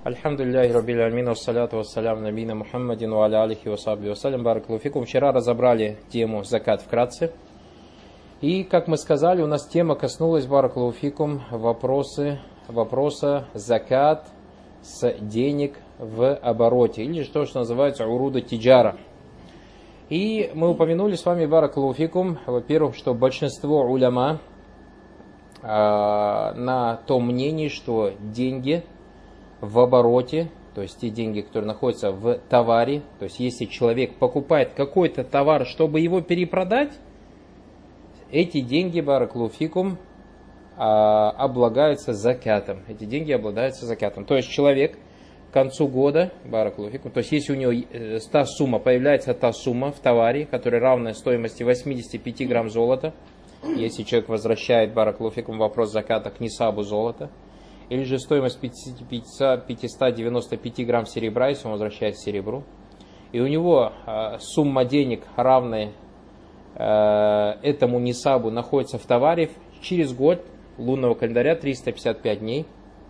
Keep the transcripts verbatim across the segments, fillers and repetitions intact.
Альхамдулиллахи раббил алмин, вассаляту вассалям набийна Мухаммадин ва аля алихи ва сахбихи вассалям, баракаллаху фикум. Вчера разобрали тему закат вкратце. И, как мы сказали, у нас тема коснулась, баракаллаху фикум, вопросы, вопроса закат с денег в обороте, или что, что называется уруда тиджара. И мы упомянули с вами, баракаллаху фикум, во-первых, что большинство уляма э, на том мнении, что деньги в обороте, то есть те деньги, которые находятся в товаре, то есть если человек покупает какой-то товар, чтобы его перепродать, эти деньги, баракаллаху фикум, облагаются закатом. Эти деньги обладаются закатом. То есть человек к концу года, баракаллаху фикум, то есть если у него та сумма, появляется та сумма в товаре, которая равна стоимости восемьдесят пять грамм золота, если человек возвращает, баракаллаху фикум, вопрос заката к нисабу золота, или же стоимость пятьсот девяносто пять грамм серебра, если он возвращает серебру, и у него э, сумма денег, равная э, этому нисабу, находится в товаре, через год лунного календаря, триста пятьдесят пять дней,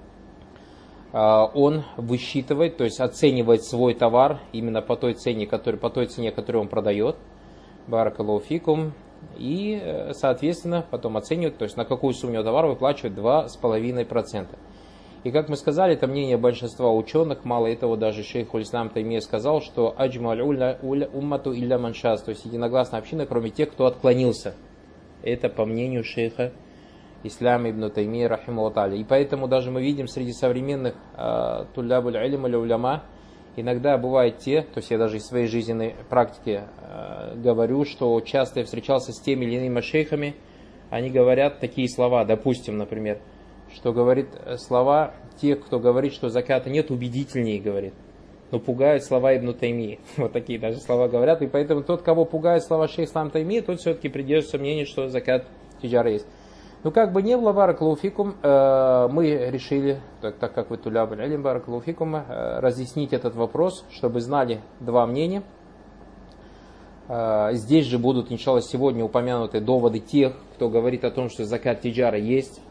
э, он высчитывает, то есть оценивает свой товар именно по той цене, который, по той цене, которую он продает, баракаллаху фикум, и, соответственно, потом оценивают, то есть на какую сумму товара выплачивают два с половиной процента. И, как мы сказали, это мнение большинства ученых, мало этого, даже шейх Уль-Ислам Таймия сказал, что аджма аль уммату илля маншас, то есть единогласная община, кроме тех, кто отклонился. Это по мнению шейха Ислама ибн Таймия, рахимаху та'аля. И поэтому даже мы видим среди современных туллябуль илм или уляма, иногда бывают те, то есть я даже из своей жизненной практики э, говорю, что часто я встречался с теми или иными шейхами, они говорят такие слова, допустим, например, что говорит слова те, кто говорит, что заката нет, убедительнее говорит, но пугают слова Ибн Таймии. Вот такие даже слова говорят, и поэтому тот, кого пугают слова шейх Ислам Таймии, тот все-таки придерживается мнения, что закат тиджара есть. Ну, как бы не было, баракаллаху фикум, э, мы решили, так, так как вы тулябуль илм, баракаллаху фикум, э, разъяснить этот вопрос, чтобы знали два мнения. Э, здесь же будут, иншаллах, сегодня упомянуты доводы тех, кто говорит о том, что закат тиджара есть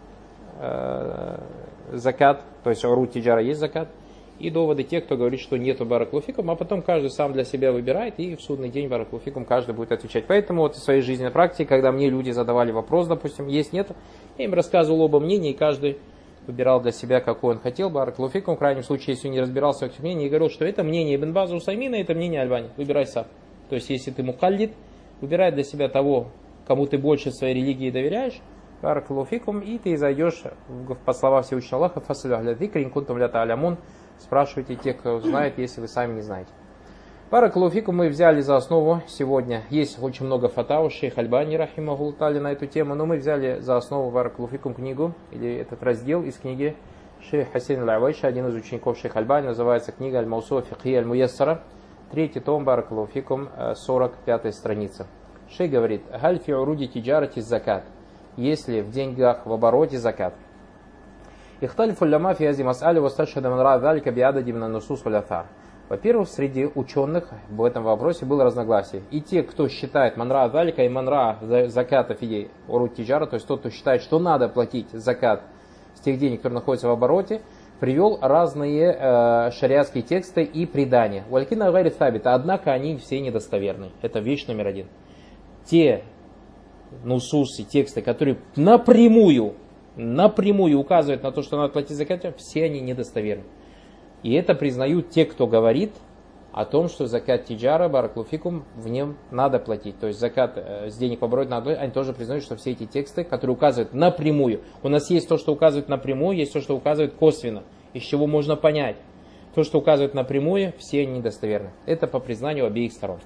э, закат, то есть уру тиджара есть закат, и доводы тех, кто говорит, что нету, баракаллаху фикум, а потом каждый сам для себя выбирает, и в судный день, баракаллаху фикум, каждый будет отвечать. Поэтому вот в своей жизненной практике, когда мне люди задавали вопрос, допустим, есть, нет, я им рассказывал оба мнения, и каждый выбирал для себя, какой он хотел, баракаллаху фикум. В крайнем случае, если не разбирался в этих мнениях, и говорил, что это мнение Ибн База Усаймина, это мнение Альбани, выбирай сам. То есть, если ты мукаллид, выбирай для себя того, кому ты больше своей религии доверяешь, баракаллаху фикум, и ты зайдешь, по словам Всевышнего Аллаха, фасалю ахля зикри ин кунтум ля та'алямун. Спрашивайте тех, кто знает, если вы сами не знаете. Баракаллаху фикум, мы взяли за основу сегодня. Есть очень много фатау, шейх Альбани, рахимаху та'аля, на эту тему, но мы взяли за основу, баракаллаху фикум, книгу, или этот раздел из книги шейх Хасин аль-Авайши, один из учеников шейх Альбани, называется книга Аль-Маусуа фикхи аль-Муяссара, третий том, баракаллаху фикум, сорок пятая страница. Шейх говорит: «Галь фи уруди тиджарати закат», если в деньгах в обороте закат. Ихталифу ляма фи ази мас'али васташхада ман ра залика биадади мин ан-нусус валь аthар. Во-первых, среди ученых в этом вопросе было разногласие. И те, кто считает ман ра залика и ман ра заката фи уру тиджара, то есть тот, кто считает, что надо платить закат с тех денег, которые находятся в обороте, привел разные э, шариатские тексты и предания. Валькина гайри табита, однако они все недостоверны. Это вещь номер один. Те нусусы, тексты, которые напрямую напрямую указывают на то, что надо платить закат, все они недостоверны. И это признают те, кто говорит о том, что закат тиджара, баракаллаху фикум, в нем надо платить. То есть закат э, с денег в обороте надо, они тоже признают, что все эти тексты, которые указывают напрямую, у нас есть то, что указывает напрямую, есть то, что указывает косвенно, из чего можно понять. То, что указывает напрямую, все они недостоверны. Это по признанию обеих сторон.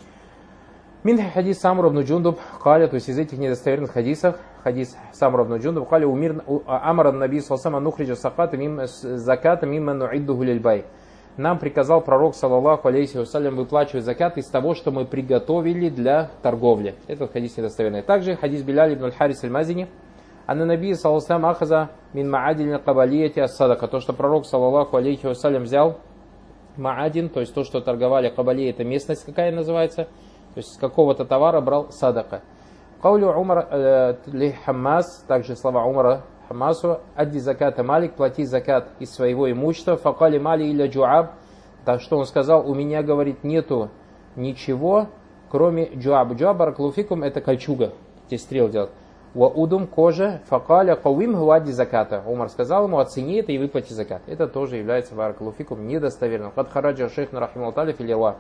Мин хадис Самур ибн Джундуб каля, то есть из этих недостоверных хадисов, хадис Самур ибн Джундуб каля умир амара наби саллаллаху нухриджа саката мим заката мимма нуиддуху лиль-бай. Нам приказал пророк, саллаллаху алейхи вассалям, выплачивать закат из того, что мы приготовили для торговли. Этот хадис недостоверный. Также хадис Биляля ибн аль-Харис аль-Мазини, анна наби саллаллаху ахаза мин маадилин кабалияти ас-садака. То, что пророк, саллаллаху алейхи вассалям, взял маадин, то есть то, что торговали кабалия, это местность какая называется, то есть с какого-то товара брал садака. Каулю Умар ли Хаммас, также слова Умара массу, адди заката малик, плати закат из своего имущества, факали мали или джуаб, так что он сказал, у меня, говорит, нету ничего, кроме джуаб. Джуаб, баракалуфикум, это кольчуга, где стрел делать. Ва удум, кожа, факаля кавим гуадди заката. Умар сказал ему, оцени это и выплати закат. Это тоже является, баракалуфикум, недостоверным. Хад хараджа шейх рахималаталиф или ла.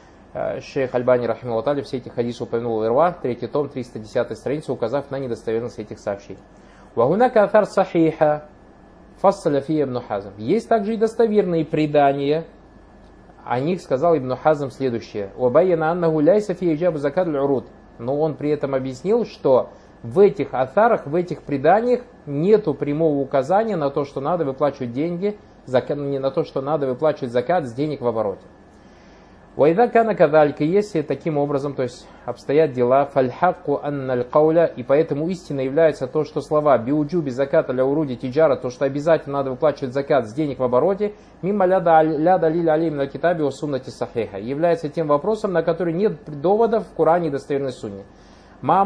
Шейх Альбани рахималаталиф все эти хадисы упомянул Ирва, третий том, триста десятая страница, указав на недостоверность этих сообщений. Вагунака атар сахиха фассаля фи ибн Хазм. Есть также и достоверные предания. О них сказал Ибн Хазм следующее. Вабайяна аннаху ляйса фи иджабу закат аль-уруд. Но он при этом объяснил, что в этих атарах, в этих преданиях нету прямого указания на то, что надо выплачивать деньги, не на то, что надо выплачивать закат с денег в обороте. Вайда кана кадалька, если таким образом, то есть обстоят дела, фальхакку анналь кауля, и поэтому истина является то, что слова биуджуби закат аля уруди тиджара, то, что обязательно надо выплачивать закат с денег в обороте, мимма ляда ляда лиля алим на китабе о суннати сахиха, является тем вопросом, на который нет доводов в Коране и достоверной сунне. Ма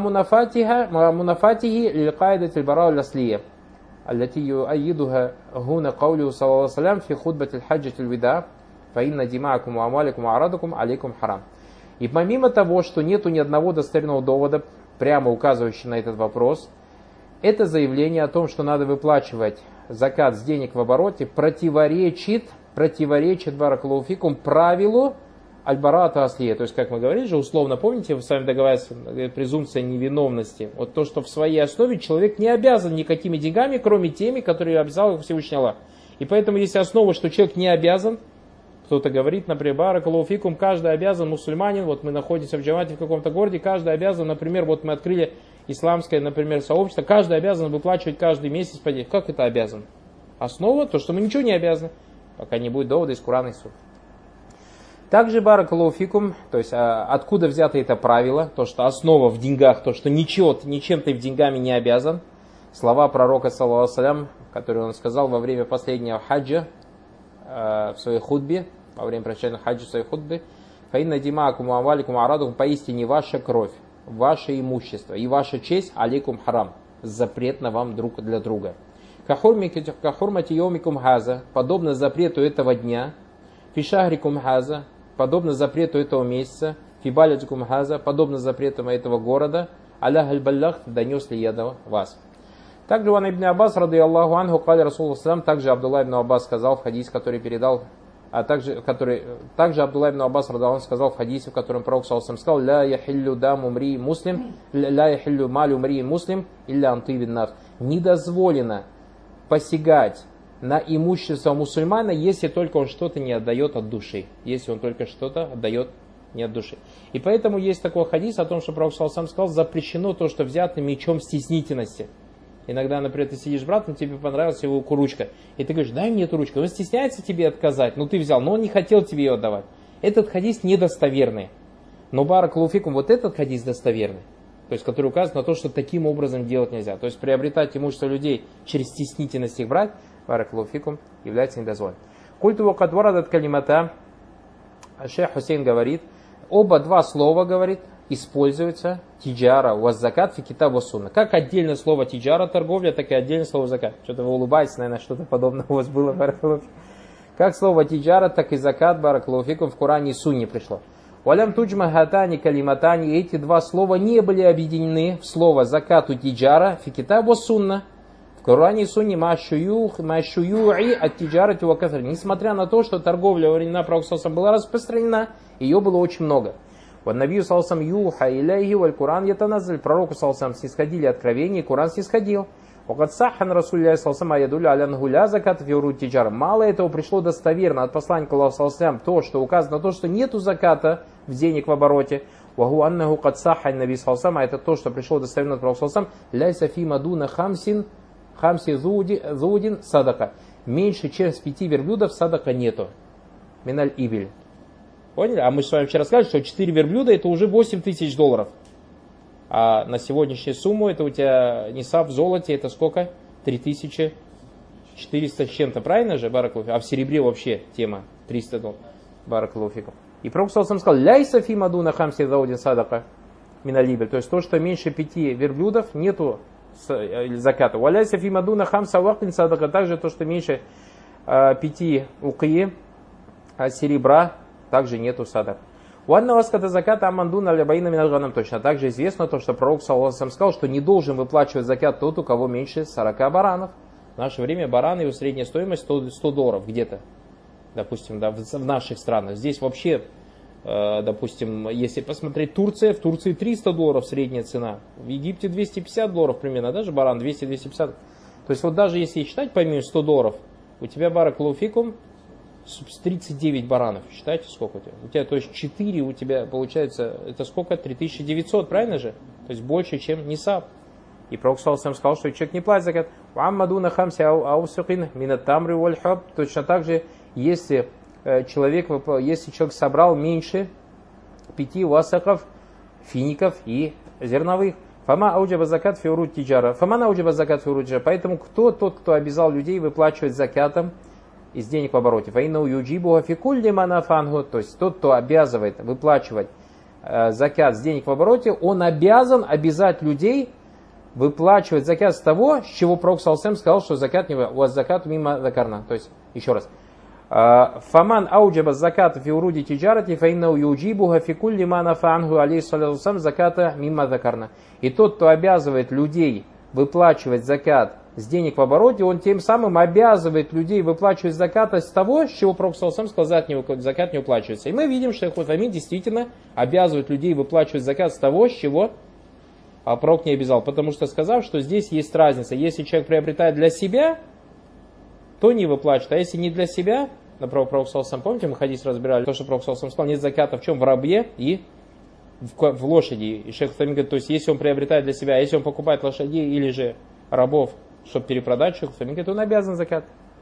мунафатихи лилькайдат аль-бара аль-аслия, аллати юайидуха гуна каулю саллаллаху салям фи худбат аль-хаджат аль-вида, фаинна димаакум амаликум арадукум алейкум харам. И помимо того, что нету ни одного достоверного довода, прямо указывающего на этот вопрос, это заявление о том, что надо выплачивать закат с денег в обороте, противоречит, противоречит баракалуфикум правилу аль-барата аслия. То есть, как мы говорили же, условно, помните, вы с вами договаривались, презумпция невиновности. Вот то, что в своей основе человек не обязан никакими деньгами, кроме теми, которые обязал его Всевышний Аллах. И поэтому есть основа, что человек не обязан. Кто-то говорит, например, баракалуфикум, каждый обязан, мусульманин, вот мы находимся в джамате в каком-то городе, каждый обязан, например, вот мы открыли исламское, например, сообщество, каждый обязан выплачивать каждый месяц по деньгам. Как это обязан? Основа, то, что мы ничего не обязаны, пока не будет довода из Курана и Сунны. Также баракалуфикум, то есть откуда взято это правило, то, что основа в деньгах, то, что ничего, ничем ты в деньгами не обязан. Слова пророка, саллаллаху алейхи ва саллям, которые он сказал во время последнего хаджа, в своей худбе, во время прощального хаджа в своей худбе, фаинна димаакум амаликум арадукум, поистине ваша кровь, ваше имущество и ваша честь алейкум харам, запретно вам друг для друга. Кахурмати йомикум хаза, подобно запрету этого дня, фишахрикум хаза, подобно запрету этого месяца, фибалядикум хаза, подобно запрету этого города, аля аль-баллах, донес ли я до вас. Также у ибн Аббас, рады Аллаху анху, кали Расулу салям, также Абдулла ибн Аббас сказал в хадисе, который передал, а также, который, также Абдулла ибн Аббас, рады Аллаху, сказал в хадисе, в котором пророк саллаллаху сказал, ля яхиллю даму мри муслим, ля яхиллю малю мри муслим, илля антивин наф. Не дозволено посягать на имущество мусульмана, если только он что-то не отдает от души, если он только что-то отдает не от души. И поэтому есть такой хадис о том, что пророк саллаллаху алейхи ва саллям сказал, запрещено то, что взято мечом стеснительности. Иногда, например, ты сидишь с братом, тебе понравилась его ручка, и ты говоришь, дай мне эту ручку. Он стесняется тебе отказать, ну ты взял, но он не хотел тебе ее отдавать. Этот хадис недостоверный. Но баракалуфикум, вот этот хадис достоверный. То есть, который указывает на то, что таким образом делать нельзя. То есть, приобретать имущество людей через стеснительность их брать, баракалуфикум, является недозволенным. Культу вакадварадат калимата, шейх Хусейн говорит, оба два слова, говорит, используется тиджара, ваззакат, фи китаб сунна. Как отдельное слово тиджара, торговля, так и отдельное слово закат. Что-то вы улыбаетесь, наверное, что-то подобное у вас было, баракалуфикум. Как слово тиджара, так и закат, баракалуфикум, в Коране и Сунне пришло. Валям туджма хатани калиматани, эти два слова не были объединены в слово закату тиджара, фи китаб сунна. В Коране и Сунне машуюи от тиджарати ва кафр. Несмотря на то, что торговля во времена пророка была распространена, ее было очень много. Набию салсам юха иляйхи валь Куран ятаназаль. Пророку салсам снисходили откровения, и Куран снисходил. Вакад сахан расулляй салсам аядуля алян гуля закат фиуру тиджар. Мало этого пришло достоверно от посланника Аллаху салсам то, что указано на то, что нету заката в денег в обороте. Вагу аннаху кад сахан наби салсам, а это то, что пришло достоверно от пророка салсам. Ляйса фи мадуна хамсин хамси зудин садака. Меньше, чем с пяти верблюдов садака нету. Миналь ибель. Поняли? А мы с вами вчера сказали, что четыре верблюда это уже восемь тысяч долларов. А на сегодняшнюю сумму это у тебя нисаб в золоте, это сколько? три тысячи четыреста с чем-то, правильно же, баракалуфик? А в серебре вообще тема триста долларов, баракалуфиков. И пророк саллаллаху сказал, ляйса фи мадуна хамси заудин садака миналибель. То есть то, что меньше пяти верблюдов, нету заката. Валяйся фимадуна хамса вахтин садака. Также то, что меньше э, пяти укии серебра, также нету садак. Уанна васката заката амандуна лябаина минажганам. Точно также известно то, что пророк саллаллаху алейхи ва саллям сказал, что не должен выплачивать закат тот, у кого меньше сорока баранов. В наше время бараны, его средняя стоимость сто долларов где-то. Допустим, да, в наших странах. Здесь вообще, э, допустим, если посмотреть Турция, в Турции триста долларов средняя цена. В Египте двести пятьдесят долларов примерно, даже баран двести - двести пятьдесят. То есть вот даже если считать по минус сто долларов, у тебя баракаллаху фикум тридцать девять баранов. Считайте, сколько у тебя. У тебя, то есть четыре у тебя получается, это сколько? три тысячи девятьсот, правильно же? То есть больше, чем нисаб. И пророк саллаллаху алейхи ва саллям сказал, что человек не платит закат. Уаммадуна хамси аусукин минат тамри валь хаб. Точно так же, если человек, если человек собрал меньше пяти васаков, фиников и зерновых. Фама ауджаба закат фиурут тиджара. Фама ауджаба закат фиурут тиджара. Поэтому кто тот, кто обязал людей выплачивать закатом из денег в обороте? Фаинау юджибуха фикулли манафангу. То есть тот, кто обязывает выплачивать э, закат с денег в обороте, он обязан обязать людей выплачивать закат с того, с чего пророк саллаллаху алейхи ва саллям сказал, что закат не у вас закат мимо закарна. То есть, еще раз. Фаман ауджаба заката фи уруди тиджарати фаиннау юджибуха фи кулли ма нафа'анху алейхиссалям заката мимма закарна. И тот, кто обязывает людей выплачивать закат с денег в обороте, он тем самым обязывает людей выплачивать закат с того, с чего пророк саллаллаху алейхи ва саллям сказал, закат не уплачивается. И мы видим, что Шейх Утаймин действительно обязывает людей выплачивать закат с того, с чего а пророк не обязал. Потому что сказав, что здесь есть разница. Если человек приобретает для себя, то не выплачивает. А если не для себя, например, пророк саллаллаху алейхи ва саллям, помните, мы хадис разбирали, то, что пророк саллаллаху алейхи ва саллям сказал, нет заката в чем? В рабе и в, в лошади. И Шейх Утаймин говорит, то есть если он приобретает для себя, если он покупает лошадей или же рабов, чтобы перепродать, Шейх Утаймин говорит, он обязан закат.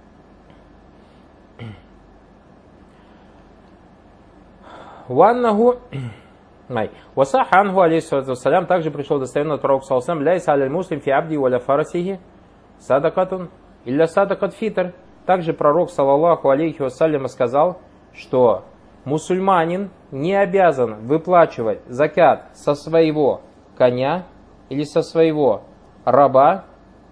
Ваннаху Васаха анху алейхиссалату вассалям, также пришел достоверно от пророка саллаллаху алейхи ва саллям, ляйса аль муслим фи абди валя фарасихи садакатун илля садакат фитр. Также пророк саллаллаху алейхи ва саллям сказал, что мусульманин не обязан выплачивать закат со своего коня или со своего раба,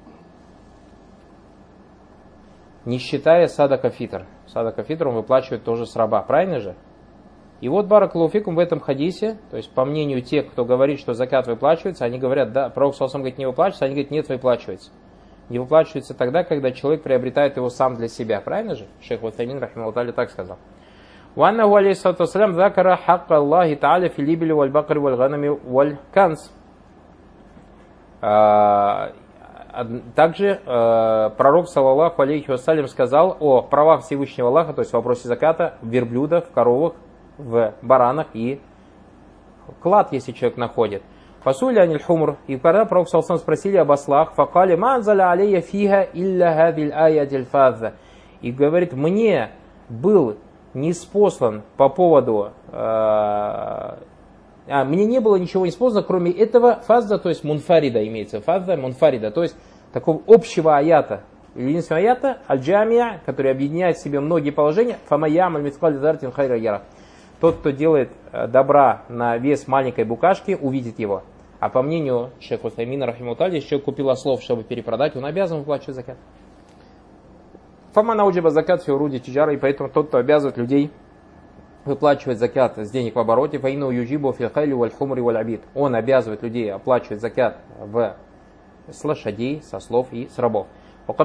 не считая садака фитр. Садака фитр он выплачивает тоже с раба, правильно же? И вот баракаллаху фикум в этом хадисе, то есть по мнению тех, кто говорит, что закат выплачивается, они говорят, да, пророк саллаллаху алейхи ва саллям говорит, не выплачивается, они говорят, нет, выплачивается. Не выплачивается тогда, когда человек приобретает его сам для себя, правильно же? Шейх Утаймин рахимахуллаху та'аля так сказал. Ваннаху алейхиссалату вассалям закара хакка Аллахи та'аля фи либили валь бакри валь ганами валь канс. Также э, пророк саллаллаху алейхи ва саллям сказал о правах Всевышнего Аллаха, то есть в вопросе заката, в верблюдах, в коровах, в баранах и клад, если человек находит. Фасули аниль хумр. И когда пророк саллаллаху алейхи ва саллям спросили об ослах, факали ма анзаля алейя фиха илля хадиль аятиль фаза. И говорит, мне был ниспослан по поводу э, а, мне не было ничего неспослано, кроме этого фазда, то есть мунфарида имеется, фазда мунфарида, то есть такого общего аята, или единственного аята, аль-джамия, который объединяет в себе многие положения, фамаям аль-мицкаль дартин хайра яра. Тот, кто делает добра на вес маленькой букашки, увидит его. А по мнению шейха Утаймина рахимахуллаху та'аля, если человек купил ослов, чтобы перепродать, он обязан выплачивать закат. Фама науджиба закат фи уруди тиджара, и поэтому тот, кто обязывает людей выплачивать закат с денег в обороте, фаину юджибу фи хайли валь хумри валь абид. Он обязывает людей оплачивать закат в, с лошадей, со слов и с рабов. Пророк,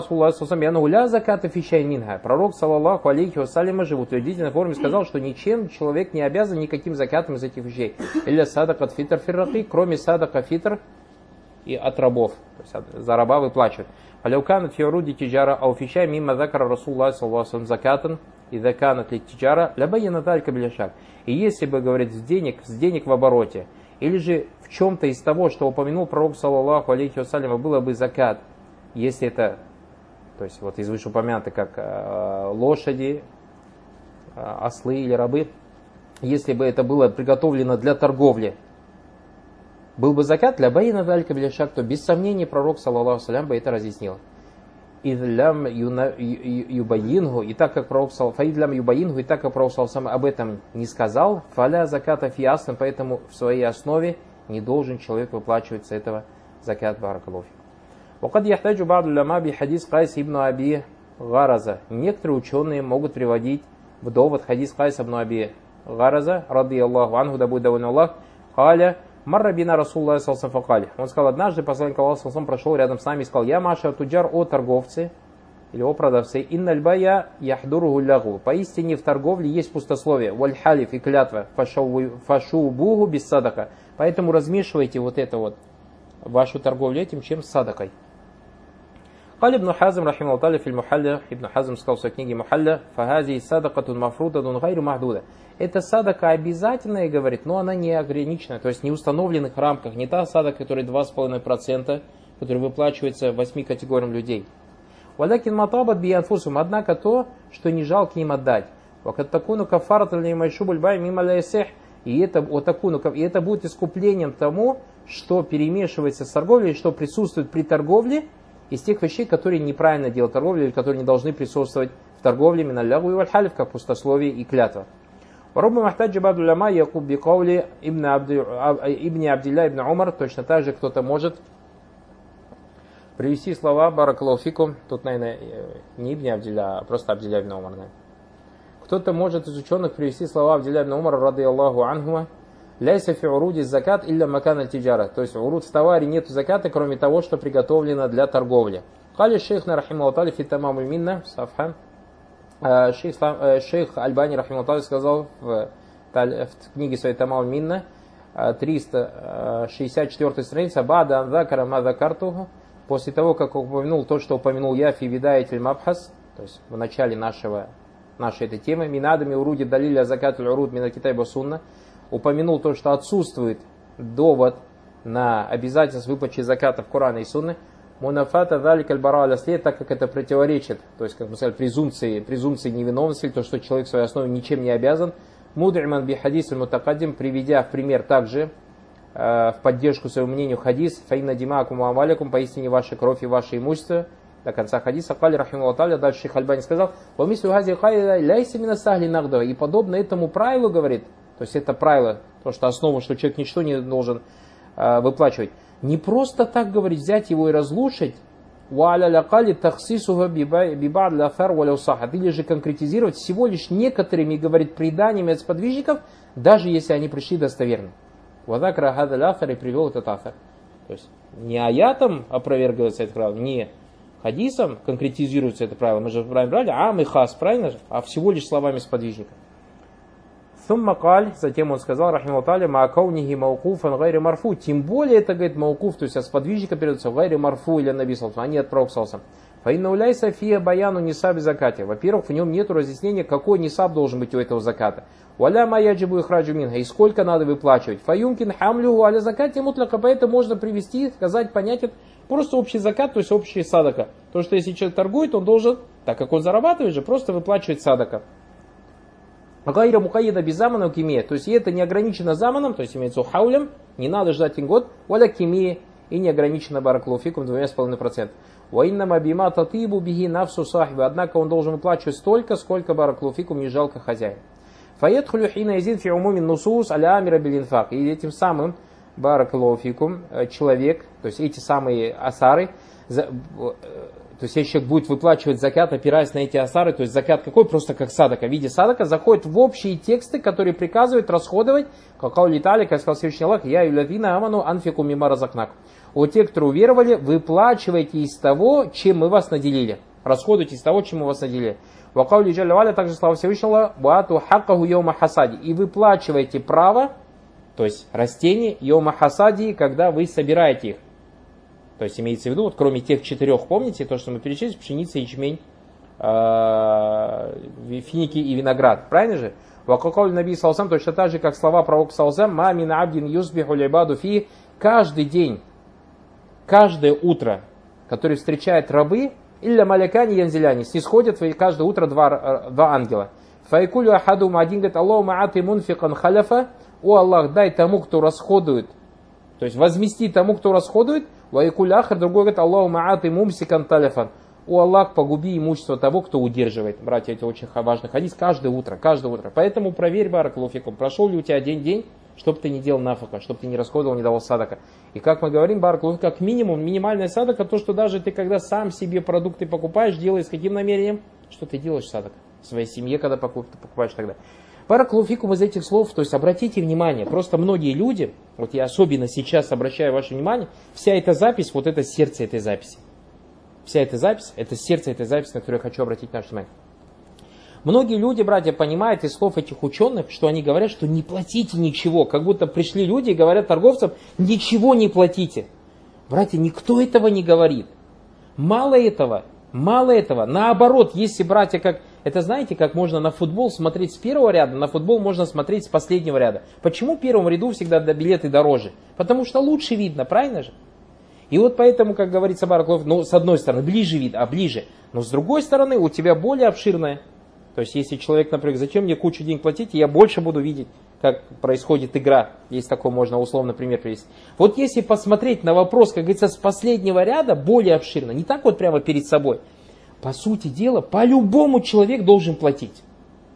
саллаллаху алейхи ва саллям, же в утвердительной форме сказал, что ничем человек не обязан никаким закатом из этих вещей. Или садакат фитр фиррахи, кроме садака фитр и от рабов. То есть за раба выплачивают. Аляукан фиоруди тиджара ауфищай мимо закара Расуллах саллаллаху алейхи ва саллям закатан и заканат ли тиджара лябайяна талька беляшак. И если бы, говорит, с денег, с денег в обороте, или же в чем-то из того, что упомянул пророк, саллаллаху алейхи ва саллям, было бы закат, если это, то есть вот из вышеупомянутых, как э, лошади, э, ослы или рабы, если бы это было приготовлено для торговли, был бы закат для байна далька беляшак, то без сомнений пророк, саллаллаху алейхи ва саллям, бы это разъяснил. Идлям юбаингу, и так как пророк фаидлям юбаингу, и так как пророк саллаллаху об этом не сказал, фаля заката фиасна, поэтому в своей основе не должен человек выплачивать с этого закят баракалуфи. وقد يحتاج بعض العلماء بحديث قيس ибн Аби Гараза. Некоторые ученые могут приводить в довод хадис Кайс ибн Аби Гараза, ради Аллаху анху, да будет доволен Аллах, халя марра бина Расулуллах саллаллаху алейхи. Он сказал, однажды посланник Аллаха саллаллаху алейхи прошел рядом с нами и сказал, я маша туджар, о торговцы, или о продавцы, инналь бая яхдуруху лягу. Поистине в торговле есть пустословие, валь халиф и клятва, фашу бугу без садака. Поэтому размешивайте вот это вот, вашу торговлю этим, чем с садакой. قال ابن حزم رحمه الله تعالى في المحلى, Ибн Хазм сказал в своей книге Мухалля, فهذه صدقة مفروضة غير محدودة. Это садака обязательная, говорит, но она не ограничена, то есть не в установленных рамках, не та садака, которая два с половиной процента, которая выплачивается восьми категориям людей. Валякин матабат биянфусум, однако то, что не жалко им отдать. Вакат такуну кафарат ли майшубуль бай мимо ляйсех, и это вот такуну, и это будет искуплением тому, что перемешивается с торговлей, что присутствует при торговле, из тех вещей, которые неправильно делают торговлю, или которые не должны присутствовать в торговле, миналлягу и вальхалиф, как пустословие и клятва. Варуба махтаджи баду ляма якуб бикаули ибн Абдилля ибн Умар, точно так же кто-то может привести слова баракаллаху фикум, тут, наверное, не ибн Абдилля, а просто Абдилля ибн Умар. Наверное. Кто-то может из ученых привести слова Абдилля ибн Умара, ради Аллаху анхума, ляйса фи уруди закат илля макан аль-тиджара. То есть уруд в товаре нету заката, кроме того, что приготовлено для торговли. Кали шейхна рахимахуллаху фи тамам аль-минна, сафха. Шейх, шейх Альбани рахимахуллаху сказал в, в книге своей тамам аль-минна, триста шестьдесят четвёртая страница, бада анзакара мазакартуху, после того, как упомянул то, что упомянул я, фи видаятиль мабхас, то есть в начале нашего, нашей этой темы, минадами уруди далиля закатуль уруд мина китайба сунна, упомянул то, что отсутствует довод на обязательность выплачи заката в Коране и Сунне, мунафата далик аль-бара аль-аслия, так как это противоречит, то есть, как мы сказали, презумпции, презумпции невиновности, то, что человек в своей основе ничем не обязан, мудриман би хадис аль-мутакаддим, приведя в пример также, э, в поддержку своему мнению хадис, фаинна димаакум ва амвалякум, поистине ваша кровь и ваше имущество, до конца хадиса, кали рахимахуллаху та'аля, дальше шейх Альбани сказал, ва мислю хази хайла ляйса мина сахли нагдава, и подобно этому правилу, говорит, то есть это правило, то, что основа, что человек ничто не должен э, выплачивать. Не просто так, говорить, взять его и разлучить, или же конкретизировать всего лишь некоторыми, говорит, преданиями от сподвижников, даже если они пришли достоверно. Вадакра хадаль афар, и привел этот афар. То есть не аятом опровергивается это правило, не хадисом конкретизируется это правило. Мы же правильно брали, ам и хас, правильно же? А всего лишь словами сподвижников. Сумма каль, затем он сказал, рахимахуллаху та'аля, маакаунихи маукуфан гайри марфу. Тем более это, говорит, маукуф, то есть от сподвижника передается гайри марфу или наби саллаллаху, а не от пророка саллаллаху. Фаинна уляйса фия баяну нисаби закате. Во-первых, в нем нет разъяснения, какой нисаб должен быть у этого заката. Валя маяджибу ихраджу минха, и сколько надо выплачивать. Фаюмкин хамлюху аля закате мутляка, поэтому можно привести, сказать, понять это просто общий закат, то есть общий садака. То, что если человек торгует, он должен, так как он зарабатывает же, просто выплачивать садака. Гайра мукаида без замана кимия, то есть это не ограничено заманом, то есть имеется хаулем, не надо ждать один год, валя кимия, и не ограничено баракалуфикум двумя с половиной процентов. Ваиннама бима татибу биги нафсу сахиба, однако он должен выплачивать столько, сколько баракалуфикум не жалко хозяин. Фаетхулю хина изин фи умумин нусус аля амира билинфак, и этим самым баракалуфикум человек, то есть эти самые асары, то есть если человек будет выплачивать закат, опираясь на эти асары, то есть закат какой? Просто как садака. В виде садака заходит в общие тексты, которые приказывают расходовать, как летали, как сказал Всевышний Аллах, я юлявина аману анфику мима разакнак. Вот те, кто уверовали, выплачивайте из того, чем мы вас наделили. Расходуйте из того, чем мы вас наделили. Вакаули джалля также слава Всевышнего Аллаха, ваату хаккаху йома хасади. И выплачивайте право, то есть растения, йома хасади, когда вы собираете их. То есть имеется в виду, вот кроме тех четырех, помните, то, что мы перечислили, пшеница, ячмень, финики и виноград. Правильно же? Вакакауль наби салсам, точно так же, как слова пророка салсам, мамин абдин юсбиху либаду фи, каждый день, каждое утро, который встречает рабы, илля малякани янзеляни, снисходят каждое утро два, два ангела. Файкулю ахадум, один говорит, Аллаху маати мунфикан халяфа, о Аллах, дай тому, кто расходует, то есть возмести тому, кто расходует, вайкуль ахар, другой говорит, Аллаху маати мумсикан таляфан, о Аллах, погуби имущество того, кто удерживает. Братья, это очень важный хадис, каждое утро, каждое утро. Поэтому проверь, баракалуфикум, прошел ли у тебя день-день, Что бы ты ни делал нафака, что бы ты ни расходовал, не давал садака. И как мы говорим, баракаллаху, как минимум, минимальная садака, то, что даже ты, когда сам себе продукты покупаешь, делаешь с каким намерением? Что ты делаешь садака? Своей семье, когда покупаешь тогда. Баракаллаху фикум из этих слов, то есть обратите внимание, просто многие люди, вот я особенно сейчас обращаю ваше внимание, вся эта запись, вот это сердце этой записи. Вся эта запись, это сердце этой записи, на которую я хочу обратить наше внимание. Многие люди, братья, понимают из слов этих ученых, что они говорят, что не платите ничего, как будто пришли люди и говорят торговцам, ничего не платите. Братья, никто этого не говорит. Мало этого, мало этого. Наоборот, если, братья, как... Это знаете, как можно на футбол смотреть с первого ряда, на футбол можно смотреть с последнего ряда. Почему в первом ряду всегда билеты дороже? Потому что лучше видно, правильно же? И вот поэтому, как говорится, баракаллаху, ну, с одной стороны, ближе видно, а ближе. Но с другой стороны, у тебя более обширная. То есть, если человек, например, зачем мне кучу денег платить, я больше буду видеть, как происходит игра. Есть такой, можно условно пример привести. Вот если посмотреть на вопрос, как говорится, с последнего ряда, более обширно, не так вот прямо перед собой. По сути дела, по-любому человек должен платить.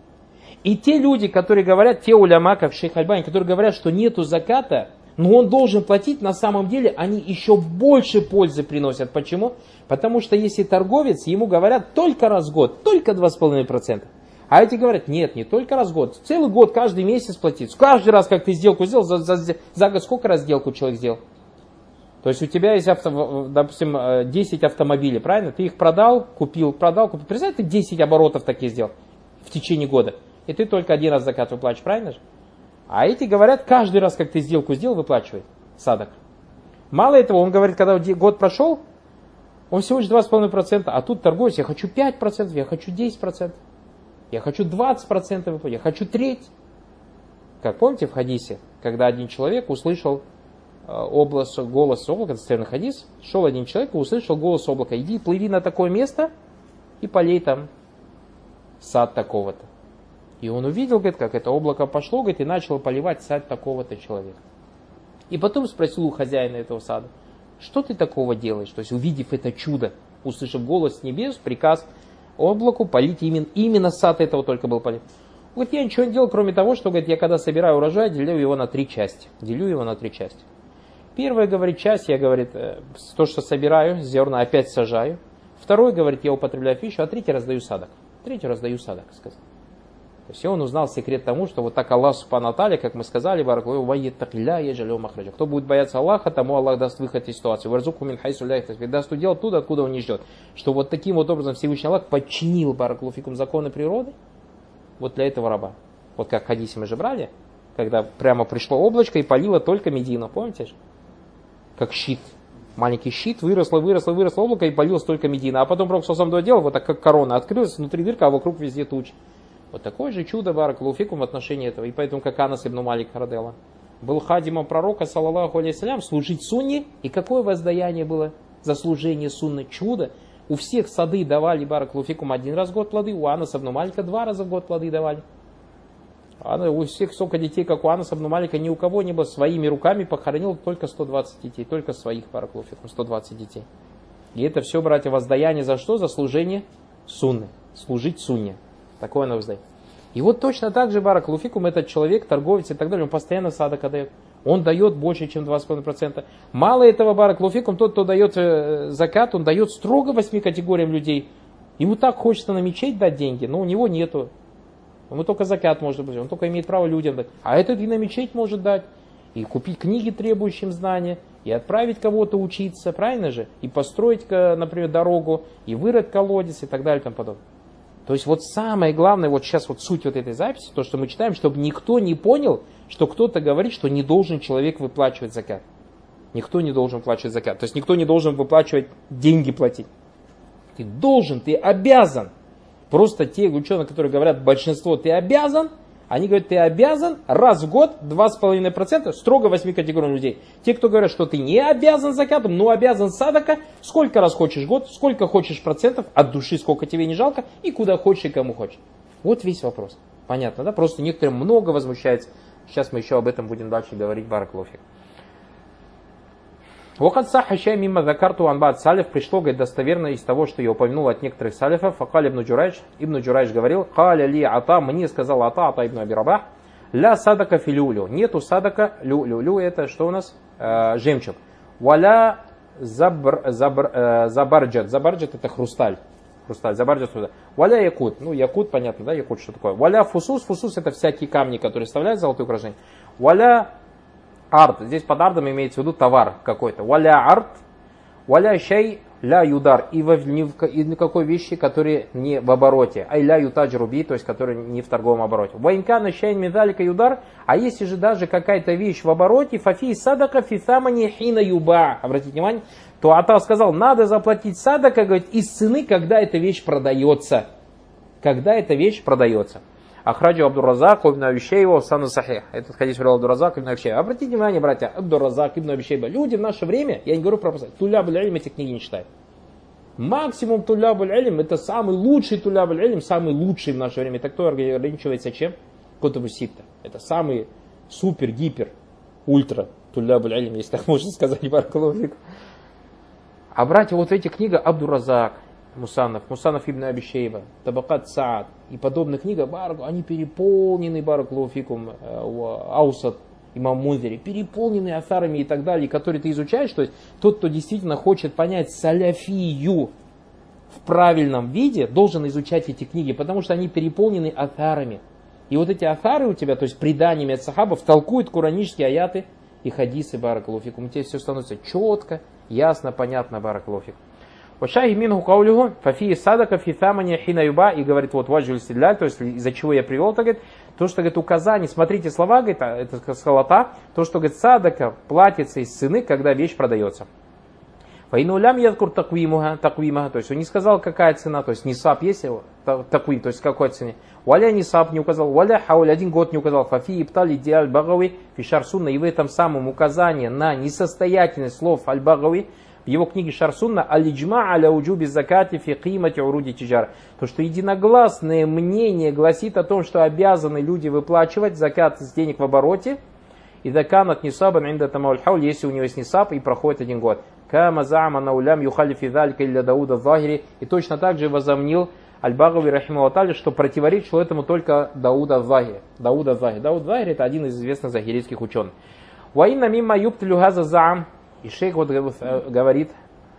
И те люди, которые говорят, те уляма, как шейх Альбани, которые говорят, что нету заката, но он должен платить, на самом деле они еще больше пользы приносят. Почему? Потому что если торговец, ему говорят только раз в год, только два с половиной процента. А эти говорят, нет, не только раз в год, целый год, каждый месяц платить. Каждый раз, как ты сделку сделал, за, за, за год сколько раз сделку человек сделал? То есть у тебя есть, авто, допустим, десять автомобилей, правильно? Ты их продал, купил, продал, купил. Представь, ты десять оборотов таких сделал в течение года. И ты только один раз закат выплачиваешь, правильно же? А эти говорят, каждый раз, как ты сделку сделал, выплачивай садак. Мало этого, он говорит, когда год прошел, он всего лишь два с половиной процента, а тут торговец, я хочу пять процентов, я хочу десять процентов, я хочу двадцать процентов выплатить, я хочу треть. Как помните в хадисе, когда один человек услышал область, голос облака, достоверный хадис, шел один человек и услышал голос облака, иди плыви на такое место и полей там сад такого-то. И он увидел, говорит, как это облако пошло, говорит, и начало поливать сад такого-то человека. И потом спросил у хозяина этого сада, что ты такого делаешь? То есть, увидев это чудо, услышав голос с небес, приказ облаку полить именно, именно сад этого только был полит. Говорит, я ничего не делал, кроме того, что, говорит, я когда собираю урожай, делю его на три части. Делю его на три части. Первая, говорит, часть, я, говорит, то, что собираю, зерна опять сажаю. Второй, говорит, я употребляю пищу, а третий раздаю садок. Третий раздаю садок, сказал. То есть он узнал секрет тому, что вот так Аллах субхану ва тааля, как мы сказали, кто будет бояться Аллаха, тому Аллах даст выход из ситуации. Даст удел оттуда, откуда он не ждет. Что вот таким вот образом Всевышний Аллах подчинил баракаллаху фикум законы природы вот для этого раба. Вот как в хадисе мы же брали, когда прямо пришло облачко и полило только Медину, помните же? Как щит. Маленький щит, выросло, выросло, выросло облако и полилось только Медина. А потом Пророк саллаллаху алейхи ва саллям делал, вот так как корона открылась, внутри дырка, а вокруг везде тучи. Вот такое же чудо баракаллаху фикум в отношении этого. И поэтому, как Анас ибн Малик радиаллаху был хадимом пророка, саллаллаху алейхи ва саллям, служить сунне. И какое воздаяние было за служение сунны? Чудо. У всех сады давали баракаллаху фикум один раз в год плоды, у Анаса ибн Малика два раза в год плоды давали. У всех столько детей, как у Анаса ибн Малика, ни у кого не было, своими руками похоронил только сто двадцать детей, только своих баракаллаху фикум, сто двадцать детей. И это все, братья, воздаяние за что? За служение сунны. Служить сунне. Такое оно воздает. И вот точно так же баракаллаху фикум, этот человек, торговец и так далее, он постоянно садака дает. Он дает больше, чем два с половиной процента. Мало этого баракаллаху фикум, тот, кто дает закат, он дает строго восьми категориям людей. Ему так хочется на мечеть дать деньги, но у него нету. Ему только закат может быть, он только имеет право людям дать. А этот и на мечеть может дать. И купить книги, требующим знания, и отправить кого-то учиться, правильно же? И построить, например, дорогу, и вырыть колодец, и так далее и тому подобное. То есть вот самое главное, вот сейчас вот суть вот этой записи, то, что мы читаем, чтобы никто не понял, что кто-то говорит, что не должен человек выплачивать закат. Никто не должен выплачивать закат. То есть никто не должен выплачивать деньги платить. Ты должен, ты обязан. Просто те ученые, которые говорят, большинство, ты обязан, они говорят, ты обязан раз в год два с половиной процента строго восьми категориям людей. Те, кто говорят, что ты не обязан закатом, но обязан садака, сколько раз хочешь в год, сколько хочешь процентов, от души сколько тебе не жалко, и куда хочешь и кому хочешь. Вот весь вопрос. Понятно, да? Просто некоторые много возмущаются. Сейчас мы еще об этом будем дальше говорить. Баракаллаху фик. Вахад сахачай мимо закарту анбат салиф, пришло, говорит, достоверно из того, что я упомянул от некоторых салифов. Факаль ибн Джурайдж, ибн Джурайдж говорил, каля ли ата, мне сказал ата, ата ибн Аби Рабах, Ля садака фи люлю. Нету садака люлю. Лю это что у нас? Э, жемчуг. Валя забр, забр, э, забарджат. Забарджат это хрусталь. Хрусталь. Забарджат сюда. Валя якут. Ну, якут, понятно, да, якут что такое. Валя фусус. Фусус это всякие камни, которые вставляют золотые украшения. Валя арт. Здесь под ардом имеется в виду товар какой-то. Валя арт. Валя шей ля юдар. И в никакой вещи, которые не в обороте. Ай ля ютадж руби, то есть которые не в торговом обороте. Ваинкана шейн медалика юдар. А если же даже какая-то вещь в обороте, фафи садака фи самани хина юба. Обратите внимание, то Ата сказал, надо заплатить садака, говорит, из цены, когда эта вещь продается. Когда эта вещь продается. Ахраджу Абдур-Разак, ибн Аби Шейба, Сану Сахих. Этот хадис привел Абдур-Разак, ибн Аби Шейба. Обратите внимание, братья, Абдур-Разак, ибн Аби Шейба. Люди в наше время, я не говорю про туляб аль-илм, эти книги не читают. Максимум туляб аль-илм, это самый лучший туляб аль-илм, самый лучший в наше время. Это кто ограничивается чем? Кутубу ситта. Это самый супер, гипер, ультра туляб аль-илм, если так можно сказать, баракаллаху. А братья, вот эти книги Абдур-Разак, Мусанов, Мусанов ибн Аби Шейба, Табакат Саад и подобные книги, они переполнены, баракаллаху фикум, Аусат, имам Мунзири, переполнены асарами и так далее, которые ты изучаешь. То есть тот, кто действительно хочет понять саляфию в правильном виде, должен изучать эти книги, потому что они переполнены асарами. И вот эти асары у тебя, то есть преданиями от сахабов, толкуют куранические аяты и хадисы, баракаллаху фикум. У тебя все становится четко, ясно, понятно, баракаллаху фикум. Вашахи минху каулюху, фафии садака фи тамани хина юба, и говорит, вот ваджуль сидляль, то есть из-за чего я привел, то говорит, то, что, говорит, указание, смотрите слова, говорит, это сказала, то, что, говорит, садака платится из цены, когда вещь продается. Фаинулям ядкур таквимуха, таквимаха, то есть он не сказал, какая цена, то есть нисаб есть, таквим, то есть какой цене. Валя нисаб не указал, валя хауль один год не указал, фафи ибтали диаль багави фишар сунна, и в этом самом указание на несостоятельность слов аль-багави, в его книге Шарсунна «Алиджма аля уджуби закати фи қимати уруди тиджар». То, что единогласное мнение гласит о том, что обязаны люди выплачивать закат с денег в обороте, и даканат нисабан инда тамауль хауль, если у него есть нисаб и проходит один год. Кама заама наулям юхали фи залика илля Дауда захири. И точно так же возомнил Аль-Багави рахимахуллах, что противоречил этому только Дауда захири. Дауда захири. Дауд захири это один из известных захирийских ученых. Ваинна мимма юбтилю газа заам. И шейх вот говорит,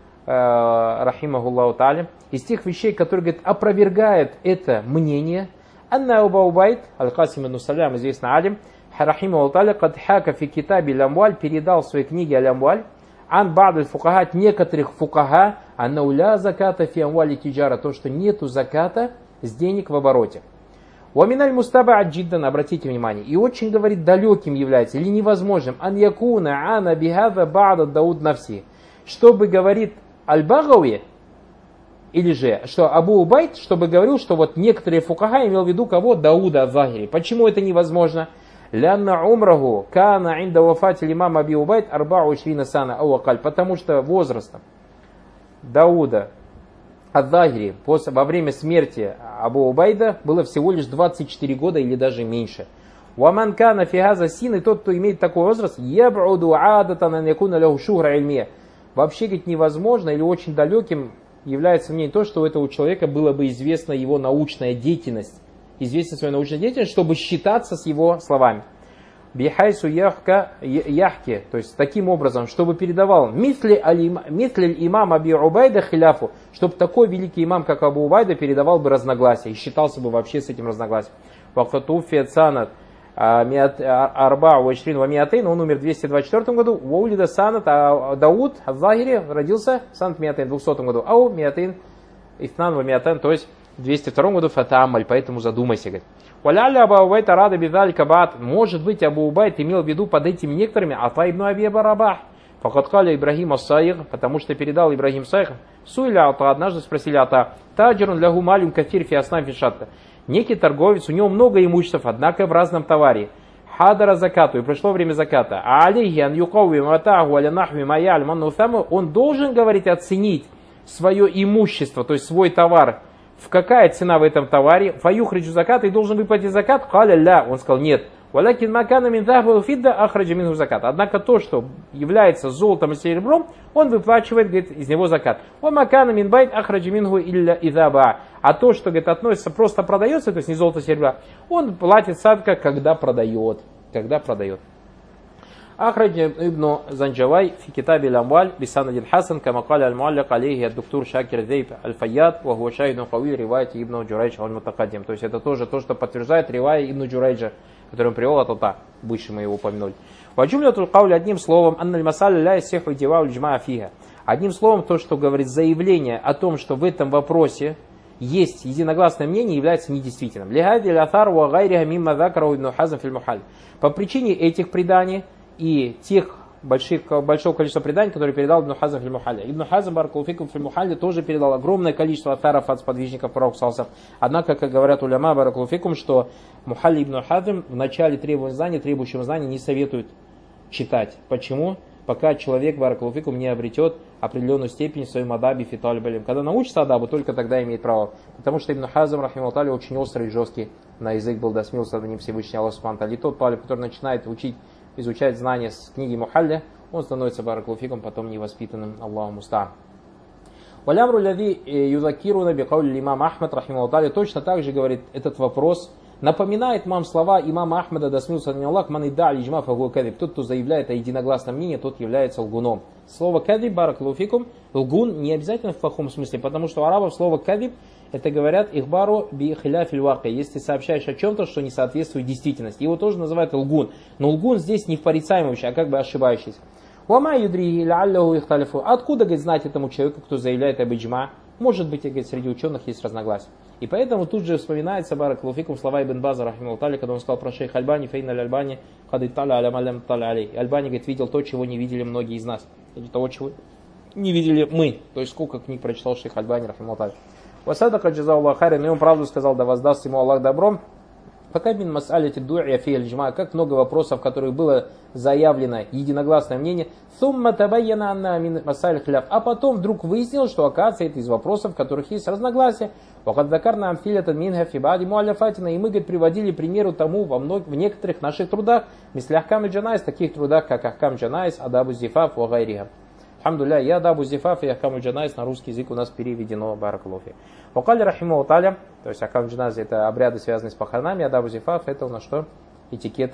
рахимахуллаху та'аля, из тех вещей, которые, говорит, опровергает это мнение, анна Аба Убайд, аль-Касим ибн Салям, известный алим, рахимахуллаху та'аля, кад хака фи китаби лямваль, передал в своей книге аль-Амваль, ан ба'д аль-фукаха, некоторых фукаха, анна уля заката фи амвали тиджара, то, что нету заката с денег в обороте. Уаминаль мустаба джиддан, обратите внимание, и очень, говорит, далеким является, или невозможным, ан якуна ана бихада ба'да Дауд навси, чтобы, говорит, Аль-Багави, или же, что Абу Убайд, чтобы говорил, что вот некоторые фукаха имел в виду кого? Дауда Захири. Почему это невозможно? Лянна умраху кана инда вафати имама Аби Убайд арбау ишрина сана ауакаль, потому что возрастом Дауда Ад-Захири во время смерти Абу Убайда было всего лишь двадцать четыре года или даже меньше. Уаман кана фигаза син, и тот, кто имеет такой возраст, яб'уду адатан ан якуна лаху шухра ильмия. Вообще, говорит, невозможно или очень далеким является мне то, что у этого человека было бы известна его научная деятельность, известна своя научная деятельность, чтобы считаться с его словами. Бихайсу яхка яхки, то есть таким образом, чтобы передавал мисли имам Аби Убайда хиляфу, чтобы такой великий имам, как Абу Убайда, передавал бы разногласия и считался бы вообще с этим разногласием. Вахатуфи цанат арба уашрин вамиатейн, он умер в двести двадцать четвёртом году. Ваулида санат Дауд Ад-Захири родился в санат миатейн в двухсотом году. Ау миатейн ифнан вамиатейн, то есть в двести втором году фатамаль, поэтому задумайся, говорит. Валяля Абу Убайд рада бидаль кабат. Может быть, Абу Убайд имел в виду под этими некоторыми Ата ибн Аби Барабах. Факаткаля Ибрахим ас-Сайх, потому что передал Ибрахим Сайх. Суиля Ата, однажды спросили Ата, таджирун лягу малюм кафир фи аснам фишатта. Некий торговец, у него много имуществ, однако в разном товаре. Хадара закату, и пришло время заката. А алейхи юкауи матаху аля нахви маяль маннусаму, он должен, говорить, оценить свое имущество, то есть свой товар. В какая цена в этом товаре? Фаюхриджу закат, и должен выплатить закат? Халя ля, он сказал нет. Валякин макана мин захаба фидда ахраджа минху закат. Однако то, что является золотом и серебром, он выплачивает, говорит, из него закат. Ва макана мин байт ахраджа минху илля изаба. А то, что, говорит, относится, просто продается, то есть не золото, серебро, он платит садка, когда продает. Когда продает. Ахраджа ибн Занджавай фи китаби ламваль бисанадин хасан, кама каля аль-муаллик алейхи ад-доктор Шакир Зейб аль-Файяд, ва хуа шахидун кауи ривайти ибн Джурайджа аль-Мутакаддим. То есть это тоже то, что подтверждает ривай ибн Джурайджа, который он привел от Ата, выше мы его упомянули. Ваджумлятуль каули, одним словом, анналь масаль ля яссиху дивау льджма фига. Одним словом, то, что говорит заявление о том, что в этом вопросе есть единогласное мнение, является недействительным. Лигади ляthар ва гайриха мимма закару ибн Хазм филь мухаль. По причине этих преданий и тех больших, большого количества преданий, которые передал Ибн Хазм филь мухаль. Ибн Хазм баракулуфикум филь мухаль тоже передал огромное количество атаров от сподвижников пророка. Однако, как говорят уляма баракулуфикум, что Мухаль ибн Хазм в начале требования знания, требующего знания, не советует читать. Почему? Пока человек баракулуфикум не обретет определенную степень в своем адабе фиталь-балим. Когда научится адабу, только тогда имеет право. Потому что Ибн Хазм, рахимахуллах, очень острый и жесткий на язык был, досмился до ним Всевышний Аллах Субхану ва Тааля. И тот талиб, который начинает учить, изучать знания с книги Мухалля, он становится баракулуфикум потом невоспитанным. Аллаху муста'ан. Валямру ляви юзакируна бикаули имам Ахмад, рахимахуллах Тааля, точно так же говорит этот вопрос, напоминает нам слова имама Ахмада, досмился на Аллах, ман идда аль-иджма фагу кадиб. Тот, кто заявляет о единогласном мнении, тот является лгуном. Слово кадиб, баракулуфикум, лгун не обязательно в плохом смысле, потому что у арабов слово кадиб, это говорят ихбару би хиляфиль ваки, если ты сообщаешь о чем-то, что не соответствует действительности. Его тоже называют лгун. Но лгун здесь не в порицаемом вообще, а как бы ошибающийся. Уама юдри ляллаху ихталифу. Откуда, говорит, знать этому человеку, кто заявляет об иджма? Может быть, говорит, среди ученых есть разногласия. И поэтому тут же вспоминается баракулуфикум слова Ибн База, рахимахуллах Тааля, когда он сказал про шейх Альбани, фейна аль-Альбани, хады таля алям алям таля алей. Альбани, говорит, видел то, чего не видели многие из нас. Или того, чего не видели мы. То есть сколько книг прочитал шейх Альбани, рахимахуллах Тааля. Васадака джазауллах хайран, и он правду сказал, да воздаст ему Аллах добром. Пока мин мас'аляти ду'я фи аль-джма, как много вопросов, в которых было заявлено единогласное мнение, сумма табайяна анна мин мас'аль хиляф, а потом вдруг выяснилось, что оказывается это из вопросов, в которых есть разногласия. Вакад закарна амфилята минха фи ба'ди муалляфатина, и мы, говорит, приводили примеру тому во многих, в некоторых наших трудах, мисли ахкам джанайс, таких трудах, как ахкам джанайс, адабу зифаф ва гайриха. Алхамдулилля, я адабу зифаф и ахкам джанайс на русский язык у нас переведено, баракаллаху. Вакали рахимаху Тааля, то есть ахкам джанайс это обряды, связанные с похоронами, адабу зифаф это у нас что? Этикет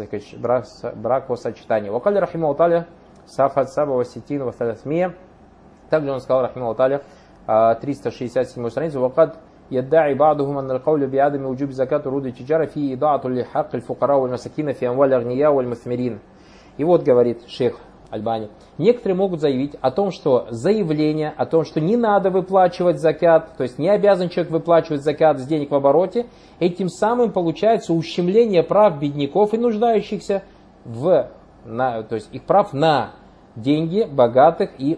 бракосочетания. Вакали рахимаху Тааля, сафат саба васитин васаласмия. Также он сказал рахимаху Тааля, триста шестьдесят седьмая страница, вакад يدعي بعضهم أن القول بعدم وجوب زكاة عروض التجارة فيه إضاعة لحق الفقراء والمساكين في أموال الأغنياء والمثمرين. И вот говорит шейх Альбани, некоторые могут заявить о том, что заявление о том, что не надо выплачивать закят, то есть не обязан человек выплачивать закят с денег в обороте, этим самым получается ущемление прав бедняков и нуждающихся в, на, то есть их прав на деньги богатых и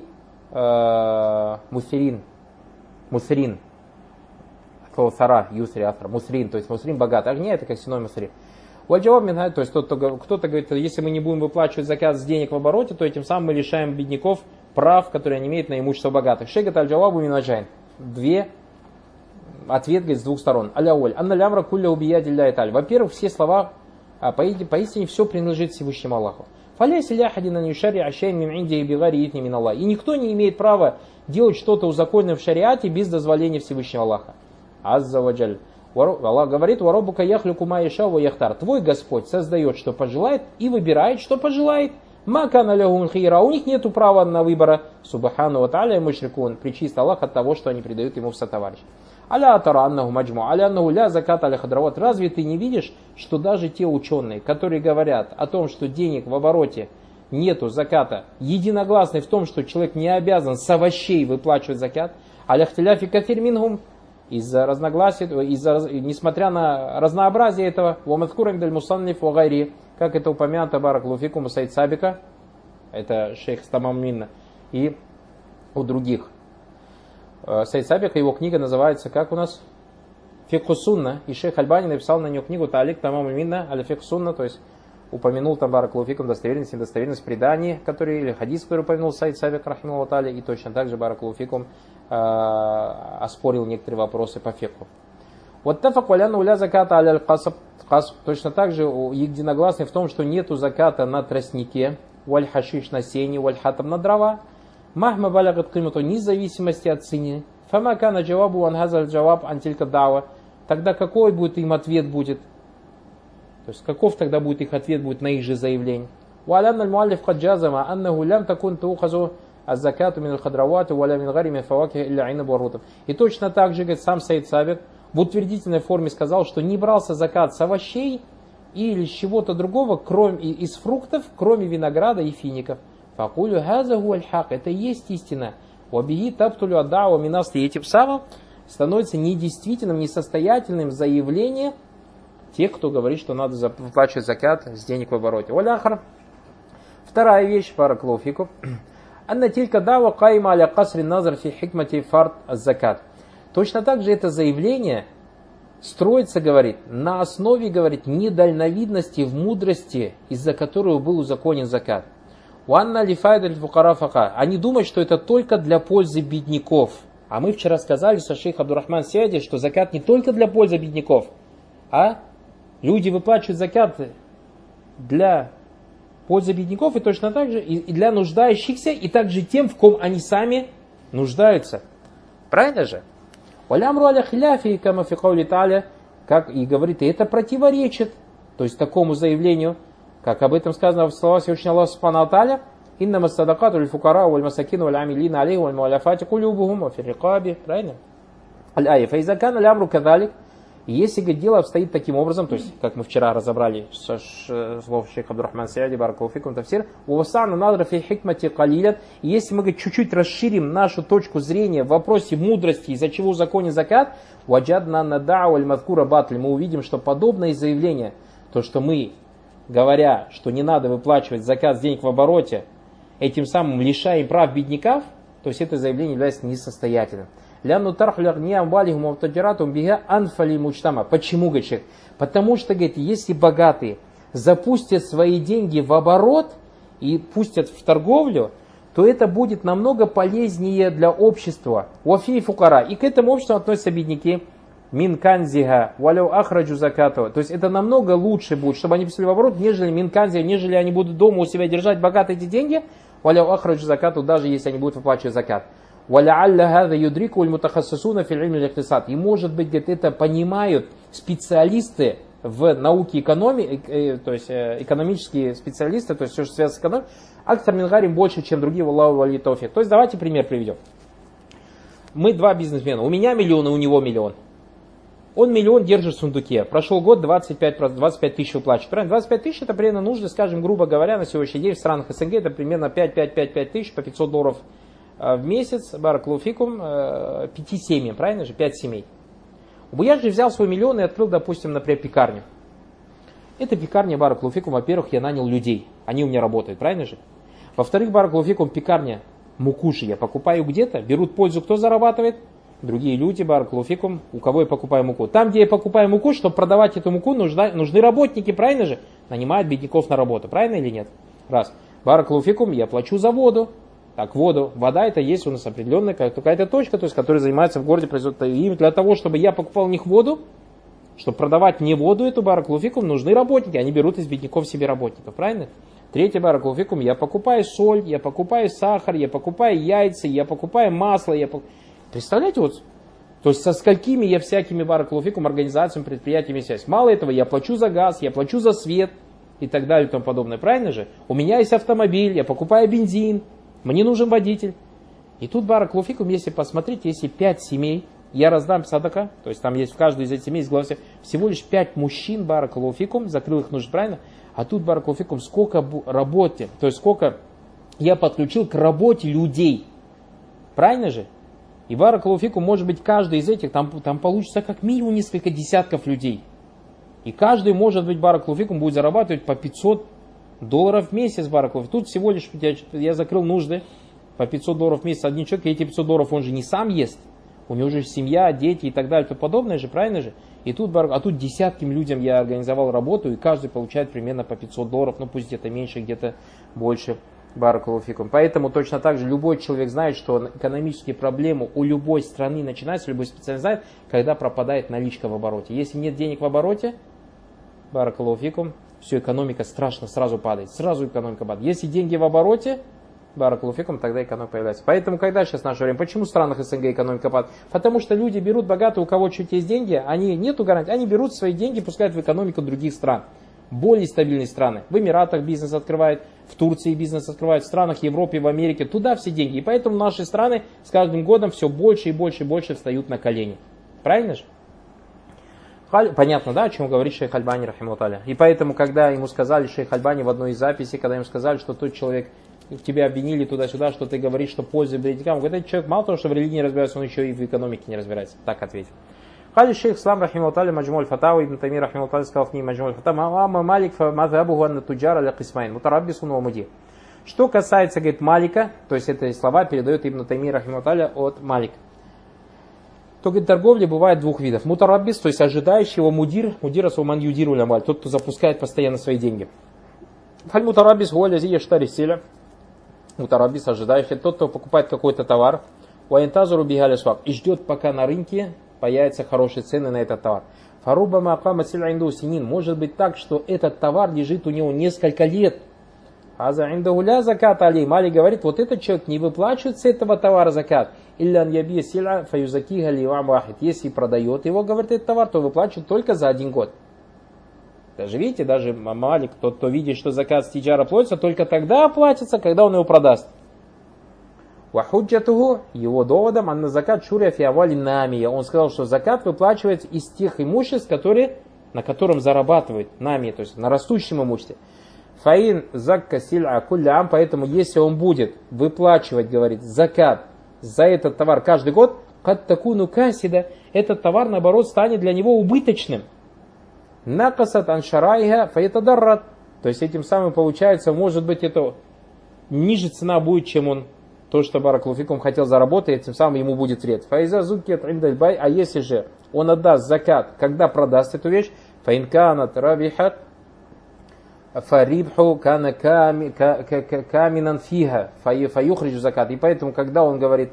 э, мусирин, мусирин. Сара, юсри, асра, мусрин, то есть мусрин богатый. Огня это как синоним мусрин. То есть кто-то, кто-то говорит, если мы не будем выплачивать закят с денег в обороте, то этим самым мы лишаем бедняков прав, которые они имеют на имущество богатых. Шейгат аль-джавабу минаджайн. Две ответ, говорит, с двух сторон. Аляоль. Анна лямра кулля убия дилля италь. Во-первых, все слова, а поистине, поистине все принадлежит Всевышнему Аллаху. Фаляйся ляхадина нюшари ашейн мин инди и бигари итни мин Аллах. И никто не имеет права делать что-то узаконенное в шариате без дозволения Всевышнего Аллаха. Азза ваджаль. Аллах говорит, «Варобука яхлюку ма яша ва яхтар». Твой Господь создает, что пожелает, и выбирает, что пожелает. Макана лягум хира. У них нет права на выбора. Субхану ва тааля мушрикун. Причист Аллах от того, что они предают ему в сотоварищ. Аля атара аннаху маджму. Аля аннаху ля закат аля хадрават. Разве ты не видишь, что даже те ученые, которые говорят о том, что денег в обороте нету заката, единогласны в том, что человек не обязан с овощей выплачивать закат, аля хтиляфи кафир минхум, из-за разногласий, из-за, несмотря на разнообразие этого, как это упомянуто баракаллаху Сайд Сабика, это шейх Стамам Минна, и у других. Сайд Сабика, его книга называется, как у нас? Фикху Сунна, и шейх Альбани написал на нее книгу Таалик Тамам Минна, аля Фикху Сунна, то есть упомянул там баракаллаху достоверность и недостоверность преданий, которые, или хадис, который упомянул Сайд Сабик, рахимахуллаху тааля, и точно так же баракаллаху оспорил некоторые вопросы по фикху. Вот тафак валяна уля заката аля касаб. Точно так же единогласны в том, что нету заката на тростнике, валь хашиш на сене, валь хатам на дрова. Махма балягат кимату, независимости от цены. Фама кана джавабу анхазаль джаваб антилька дава. Тогда какой будет им ответ будет? То есть каков тогда будет их ответ будет на их же заявление? وعلى المؤلف قد جازم أنه لم تكن تؤخذ الزكاة من الخضروات ولا من غير من الفواكه إلا عنب والرطب. И точно так же, говорит, сам Саид Сабик в утвердительной форме сказал, что не брался закат с овощей или с чего-то другого, кроме из фруктов, кроме винограда и фиников. Факулю хаза гуаль хак. Это и есть истина. Вабиги таптулю аддау минасли. Этим самым становится недействительным, несостоятельным заявление тех, кто говорит, что надо выплачивать закат с денег в обороте. Валяхар. Вторая вещь, бараклофику. Анна тилька дава кайма аля касри назар фи хикмати фард закат. Точно так же это заявление строится, говорит, на основе, говорит, недальновидности в мудрости, из-за которой был узаконен закат. Уанна лифайда фукара фака. Они думают, что это только для пользы бедняков. А мы вчера сказали со шейх Абдурахман Сиади, что закат не только для пользы бедняков, а люди выплачивают закат для пользы бедняков и точно так же и для нуждающихся, и также тем, в ком они сами нуждаются. Правильно же? Валямру аля хиляфи, кама фи каули та'аля, как и говорит, и это противоречит, то есть такому заявлению, как об этом сказано в словах Всевышнего Аллаха Субхану ва Тааля, иннама садакату лиль фукара валь масакину валь амилина алейхи валь муаляфати кулюбухум ва фи рикаби. Правильно? Аль-ая. Фа иза кана лямру кадалик. И если, говорит, дело обстоит таким образом, то есть, как мы вчера разобрали со слов шейха Абдурахман Сиади, баракалуфикум тафсир, увасану надра фи хикмати калилят. И если мы, говорит, чуть-чуть расширим нашу точку зрения в вопросе мудрости, из-за чего узаконен закат, ваджадна надау аль-мадкура батль, мы увидим, что подобное заявление, то, что мы, говоря, что не надо выплачивать закат с денег в обороте, этим самым лишаем прав бедняков, то есть это заявление является несостоятельным. Почему, говорит человек? Потому что, говорит, если богатые запустят свои деньги в оборот и пустят в торговлю, то это будет намного полезнее для общества. Уафи фукара. И к этому обществу относятся бедняки. Мин канзига, валяу ахраджу закату. То есть это намного лучше будет, чтобы они пустили в оборот, нежели мин канзига, нежели они будут дома у себя держать богатые эти деньги. Валяу ахраджу закату, даже если они будут выплачивать закат. И может быть, говорит, это понимают специалисты в науке экономии, то есть экономические специалисты, то есть все, что связано с экономикой, актор Мингарим больше, чем другие в Аллаху валитофи. То есть давайте пример приведем. Мы два бизнесмена, у меня миллион, и у него миллион. Он миллион держит в сундуке. Прошел год, двадцать пять, двадцать пять тысяч выплачивает. Правильно? двадцать пять тысяч это примерно нужно, скажем, грубо говоря, на сегодняшний день в странах СНГ это примерно пять-пять-пять-пять тысяч по пятьсот долларов в месяц, бараклуфикум, пяти семьям, правильно же? Пять семей. Я же взял свой миллион и открыл, допустим, например, пекарню. Эта пекарня, бараклуфикум, во-первых, я нанял людей. Они у меня работают, правильно же? Во-вторых, бараклуфикум, пекарня, муку же я покупаю где-то, берут пользу, кто зарабатывает? Другие люди, бараклуфикум, у кого я покупаю муку. Там, где я покупаю муку, чтобы продавать эту муку, нужны, нужны работники, правильно же? Нанимают бедняков на работу, правильно или нет? Раз. Бараклуфикум, я плачу за воду. Так, воду, вода это есть у нас определенная какая-то точка, то есть, которая занимается в городе, производит им. Для того, чтобы я покупал у них воду, чтобы продавать мне воду, эту бараклуфикум, нужны работники. Они берут из бедняков себе работников, правильно? Третий бараклуфикум, я покупаю соль, я покупаю сахар, я покупаю яйца, я покупаю масло. Я пок... Представляете, вот, то есть со сколькими я всякими бараклуфикум, организациями, предприятиями связь. Мало этого, я плачу за газ, я плачу за свет и так далее и тому подобное, правильно же? У меня есть автомобиль, я покупаю бензин. Мне нужен водитель. И тут бараклуфикум, если посмотреть, если пять семей, я раздам садака, то есть там есть в каждой из этих семей, всего лишь пять мужчин бараклуфикум, закрыл их нужд, правильно? А тут бараклуфикум, сколько работе, то есть сколько я подключил к работе людей. Правильно же? И бараклуфикум, может быть, каждый из этих, там, там получится как минимум несколько десятков людей. И каждый, может быть, бараклуфикум будет зарабатывать по пятьсот долларов в месяц, бараклуфикум. Тут всего лишь я, я закрыл нужды по пятьсот долларов в месяц. Один человек, и эти пятьсот долларов он же не сам ест. У него же семья, дети и так далее, и тому подобное же, правильно же? И тут, а тут десятким людям я организовал работу, и каждый получает примерно по пятьсот долларов, ну пусть где-то меньше, где-то больше Баракалуфикум. Поэтому точно так же любой человек знает, что экономические проблемы у любой страны начинаются, любой специалист знает, когда пропадает наличка в обороте. Если нет денег в обороте, баракалуфикум, все, экономика страшно сразу падает. Сразу экономика падает. Если деньги в обороте, баракалуфикум, тогда экономика появляется. Поэтому, когда сейчас наше время, почему в странах СНГ экономика падает? Потому что люди берут богатые, у кого чуть есть деньги, они нету гарантии, они берут свои деньги, пускают в экономику других стран. Более стабильные страны. В Эмиратах бизнес открывает, в Турции бизнес открывает, в странах Европы, в Америке. Туда все деньги. И поэтому наши страны с каждым годом все больше и больше и больше встают на колени. Правильно же? Понятно, да, о чем говорит шейх Альбани, рахимахуллах. И поэтому, когда ему сказали, шейх Альбани в одной из записей, когда ему сказали, что тот человек, тебя обвинили туда-сюда, что ты говоришь, что польза беднякам, говорит, этот человек мало того, что в религии не разбирается, он еще и в экономике не разбирается. Так ответил. Кали шейх Ислам, рахимахуллах, маджмуль фатава, ибн Тайми, рахимахуллах, сказал в книге маджмуль фатава, ама малик фа мазхабуху анна туджара ля кисмайн, мутараббисун ва мудир. Что касается, говорит, Малика, то есть эти слова передает ибн Тайми, рахимахуллах, от Малика. То, говорит, торговля бывает двух видов. Мутараббис, то есть ожидающий, его мудир, мудир асуман юдиру лямаль, тот, кто запускает постоянно свои деньги. Фаль мутараббис хуаля зия штари селя. Мутараббис, ожидающий, тот, кто покупает какой-то товар, уаинтазуру бигаля свак, и ждет, пока на рынке появятся хорошие цены на этот товар. Фаруба маакама силя инду синин, может быть так, что этот товар лежит у него несколько лет. А за индауля закат али. Мали говорит, вот этот человек не выплачивает с этого товара закат. Иллян яби силя фаюзакига ли вам вахид. Если продает его, говорит, этот товар, то выплачивает только за один год. Даже видите, даже Малик, тот, кто видит, что закат с тиджара платится, только тогда оплатится, когда он его продаст. Вахуджатуху, его доводом, анна закат шуря фиавали намия. Он сказал, что закат выплачивается из тех имуществ, которые, на котором зарабатывает намия, то есть на растущем имуществе. Фаин закка силь'a куллям, поэтому если он будет выплачивать, говорит, закат за этот товар каждый год, кад такуну касида, этот товар, наоборот, станет для него убыточным. Накасат аншарайха фаятадаррат. То есть этим самым получается, может быть, это ниже цена будет, чем он то, что баракалуфикум хотел заработать, этим самым ему будет вред. Фаиза зукет индальбай, а если же он отдаст закат, когда продаст эту вещь, фаинканат рабихат фарибху кана каминан фиха фаюхриджу закат. И поэтому, когда он говорит,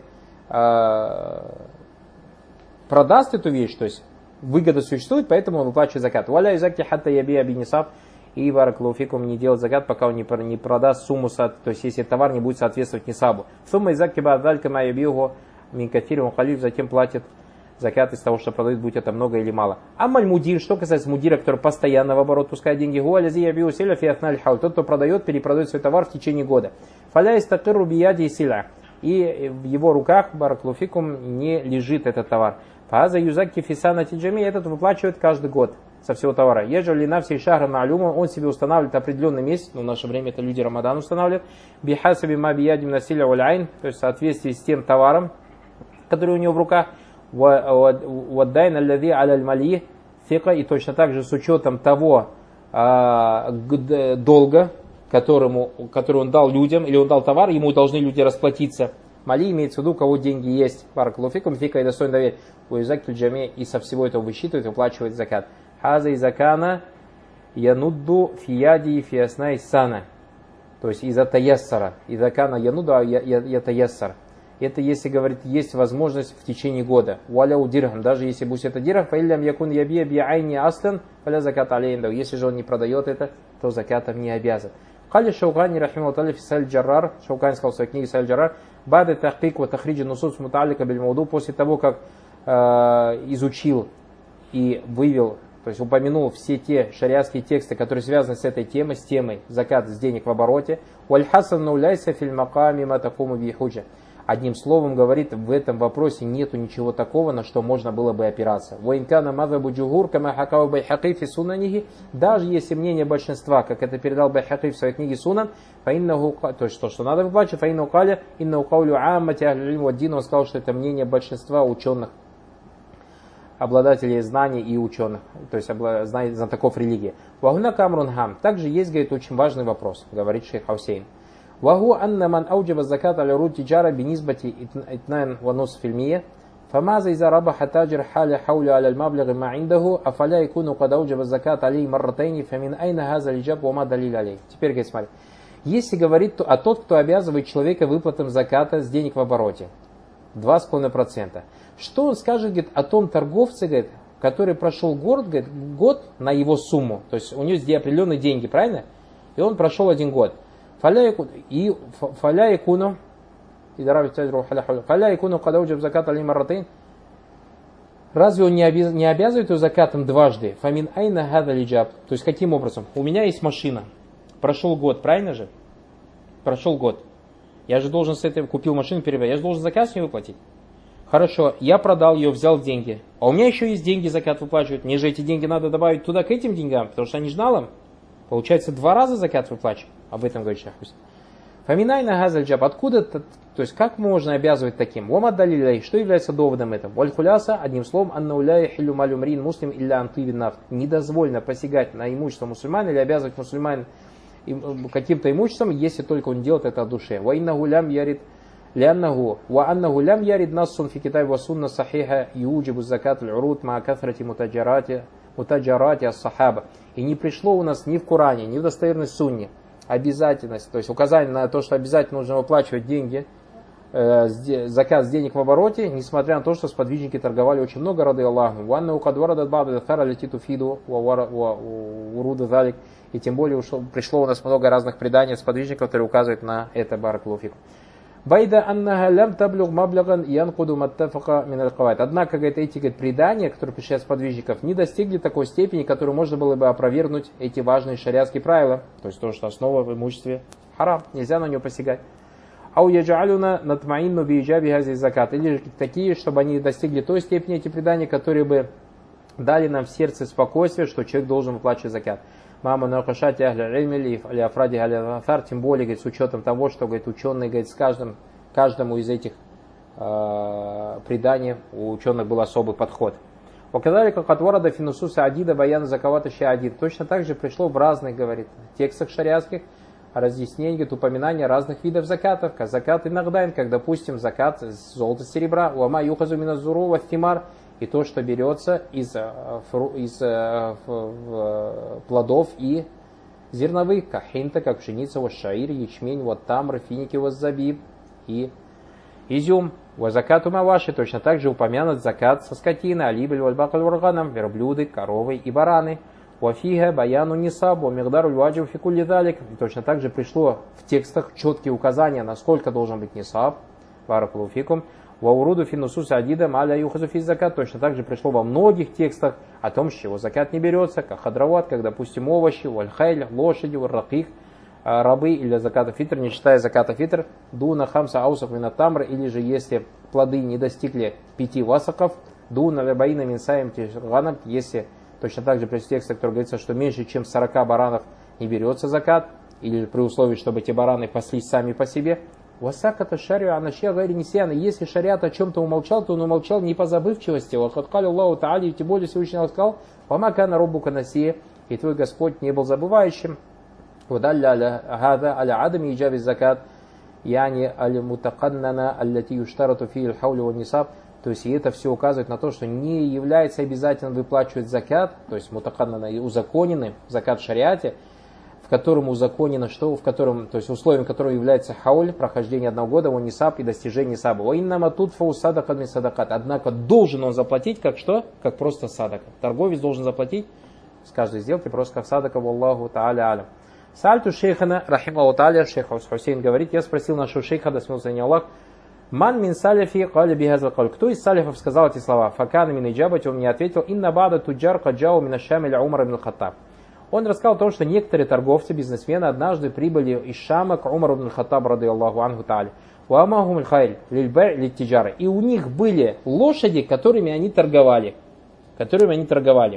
продаст эту вещь, то есть выгода существует, поэтому он выплачивает закат. Валя изаки хатта яби абинисаб. И баракалуфикум не делать закат, пока он не продаст сумму, то есть если товар не будет соответствовать нисабу. Сумма изаки ба'далька ма ябиху мин кафирин халиф, затем платит закат из того, что продают, будь это много или мало. Амаль мудир, что касается мудира, который постоянно в оборот пускает деньги, гуалязи ябиху силя фиатналь хаул, тот, кто продает, перепродает свой товар в течение года. Фаля истакиру бияди силя, и в его руках баракалуфикум не лежит этот товар. Фаза юзаки фисана тиджами, этот выплачивает каждый год со всего товара. Ежели на всей шахра ма'люма, он себе устанавливает определенный месяц, но в наше время это люди Рамадан устанавливают, бихасаби ма биядим насиля уляйн, то есть в соответствии с тем товаром, который у него в руках, ваддайн аллади аляль мали фика, и точно так же с учетом того а, долга, которому, который он дал людям, или он дал товар, ему должны люди расплатиться. Мали имеется в виду, у кого деньги есть, баракалуфикум, фика и достойно доверия, уизак джами, и со всего этого высчитывает и выплачивает закат. Хаза и закана янудду фияди фиаснай сана. То есть из-за таяссара. И закана янудду я таяссар. Это если, говорит, есть возможность в течение года. Валяу дирхам. Даже если будет это дирхам, фаиллям якун ябия биайни аслан, фаля закат алейнда. Если же он не продает это, то закатом не обязан. Хали Шаукани рахимаху та'аля фи Саль Джаррар. Шаукани сказал в своей книге Саль Джаррар. Бады тахкик ва тахриджи нусус муталика биль мауду. После того, как э, изучил и вывел, то есть упомянул все те шариатские тексты, которые связаны с этой темой, с темой закат с денег в обороте. Одним словом, говорит, в этом вопросе нету ничего такого, на что можно было бы опираться. Даже если мнение большинства, как это передал Байхаки в своей книге Сунан, то есть то, что надо выплачивать, он сказал, что это мнение большинства ученых, обладателей знаний и ученых, то есть знатоков религии. Вагуна камрунхам. Также есть, говорит, очень важный вопрос, говорит шейх Хусейн. Вагу анна ман ауджаба закат аля руд тиджара бинизбати итнайн ванус фильмия. Фамаза иза рабаха таджир халя хауля аля мабляги ма индаху, афаля икуну кад ауджаба закат алей марратайни, фамин айна хаза лиджаб вама далил алей. Теперь, говорит, смотри. Если говорит, то, а тот, кто обязывает человека выплатам заката с денег в обороте, два с половиной процента. Что он скажет, говорит, о том торговце, говорит, который прошел год, говорит, год на его сумму, то есть у него здесь определенные деньги, правильно? И он прошел один год. И фаля якуну, фаля якуну кадауджаб закат али марратейн. Разве он не, обяз, не обязывает его закатом дважды? Фамин айна хада лиджаб. То есть каким образом? У меня есть машина. Прошел год, правильно же? Прошел год. Я же должен с этой, купил машину, перебрать. Я же должен закат с ней выплатить. Хорошо, я продал ее, взял деньги. А у меня еще есть деньги, закат выплачивают. Мне же эти деньги надо добавить туда к этим деньгам, потому что они же налом. Получается, два раза закат выплачивают. Об этом говорит Шейх Хусейн. Фаминайна газаль джаб. Откуда, то есть как можно обязывать таким? Вамад далилей. Что является доводом этому? Валь хуляса, одним словом, аннауляя хилю малюмрин муслим илля антывин нафт. Недозволено посягать на имущество мусульман или обязывать мусульман каким-то имуществом, если только он делает это от души. Ва инна гулям ярид ляннаху ва анна гулям ярид нассун фи китаб ва сунна сахиха юджибу закат аль-уруд ма кафрати мутаджарати мутаджарати ас-сахаба. И не пришло у нас ни в Коране, ни в достоверной сунне обязательность, то есть указание на то, что обязательно нужно выплачивать деньги, э, закат с денег в обороте, несмотря на то, что сподвижники торговали очень много, рады Аллаху. И тем более ушло, пришло у нас много разных преданий сподвижников, которые указывают на это, баракалуфик. Байда аннаха лям таблюг мабляган янкуду маттафака мин аль-кавайд. Однако, говорит, эти говорит, предания, которые пришли от сподвижников, не достигли такой степени, которую можно было бы опровергнуть эти важные шариатские правила. То есть то, что основа в имуществе харам, нельзя на него посягать. Ау яджалюна натмаинну бииджаби хази закат. Или такие, чтобы они достигли той степени, эти предания, которые бы дали нам в сердце спокойствие, что человек должен выплачивать закат. Мама накашати ахля ильми или афради аля афар, тем более, говорит, с учетом того, что, говорит, ученые, говорит, с каждым, каждому из этих э, преданий у ученых был особый подход. Показали, как от ворада финусуса адида баяна заковата адид. Точно так же пришло в разных, говорит, текстах шариатских разъяснений, говорит, упоминания разных видов закатов, как закат инагдайн, как, допустим, закат золота, серебра, уама юхазу миназуру ваттимар, и то, что берется из, из плодов и зерновых, как хинта, как пшеница, вот шаир, ячмень, вот тамр, финики, вот забиб и изюм. Вот закат умаваши, точно так же упомянут закат со скотины, алибель, вальбакаль варганам, верблюды, коровы и бараны. Уафига, баяну нисабу, мигдару льваджу фикулли далик. Точно так же пришло в текстах четкие указания, насколько должен быть нисаб, баракулуфикум. Вауруду финусус адидам аля юхазу физ закат. Точно так же пришло во многих текстах о том, с чего закат не берется, как хадрават, как, допустим, овощи, вальхайль, лошади, варраких, рабы или заката фитр, не считая заката фитр, дуна хамса аусах минатамр, или же если плоды не достигли пяти васаков, дуна лебаина минсаем тишганам, если точно так же при тексте, который говорится, что меньше чем сорока баранов не берется закат, или при условии, чтобы эти бараны паслись сами по себе. Васаката шариа анашья гайри нисьяна. Если шариат о чем-то умолчал, то он умолчал не по забывчивости. Вахаткали Аллаху Та'али, тем более Всевышний Allah сказал, «Вамакана роббука насия», и твой Господь не был забывающим. Вадалля аля аля адами иджаби закат, яни аля мутаканнана аллати юштарату фи аль-хаули ва нисаб. То есть и это все указывает на то, что не является обязательным выплачивать закат, то есть мутаканнана и узаконенный закат в шариате, в котором узаконено что, в котором, то есть условием которого является хауль, прохождение одного года, он нисаб и достижение нисаба. Оиннама тут фаусадакат мин садакат. Однако должен он заплатить как что? Как просто садака. Торговец должен заплатить с каждой сделки просто как садака, валлаху та'аля алям. Сальту шейхана, рахимаху та'аля, шейх Хусейн говорит, я спросил нашего шейха, да смелся не Аллах, ман мин салифи каля бихазал кауль. Кто из салифов сказал эти слова? Факана мин иджабати, он мне ответил, инна бада туджар каджау мин ашам или умар ибн Хаттаб. Он рассказал о том, что некоторые торговцы, бизнесмены однажды прибыли из Шама к Умару ибн Хаттаб, рады Аллаху анху та'аля. Уамахум аль-хайр лиль-бай' лиль-тиджара. И у них были лошади, которыми они торговали. Которыми они торговали.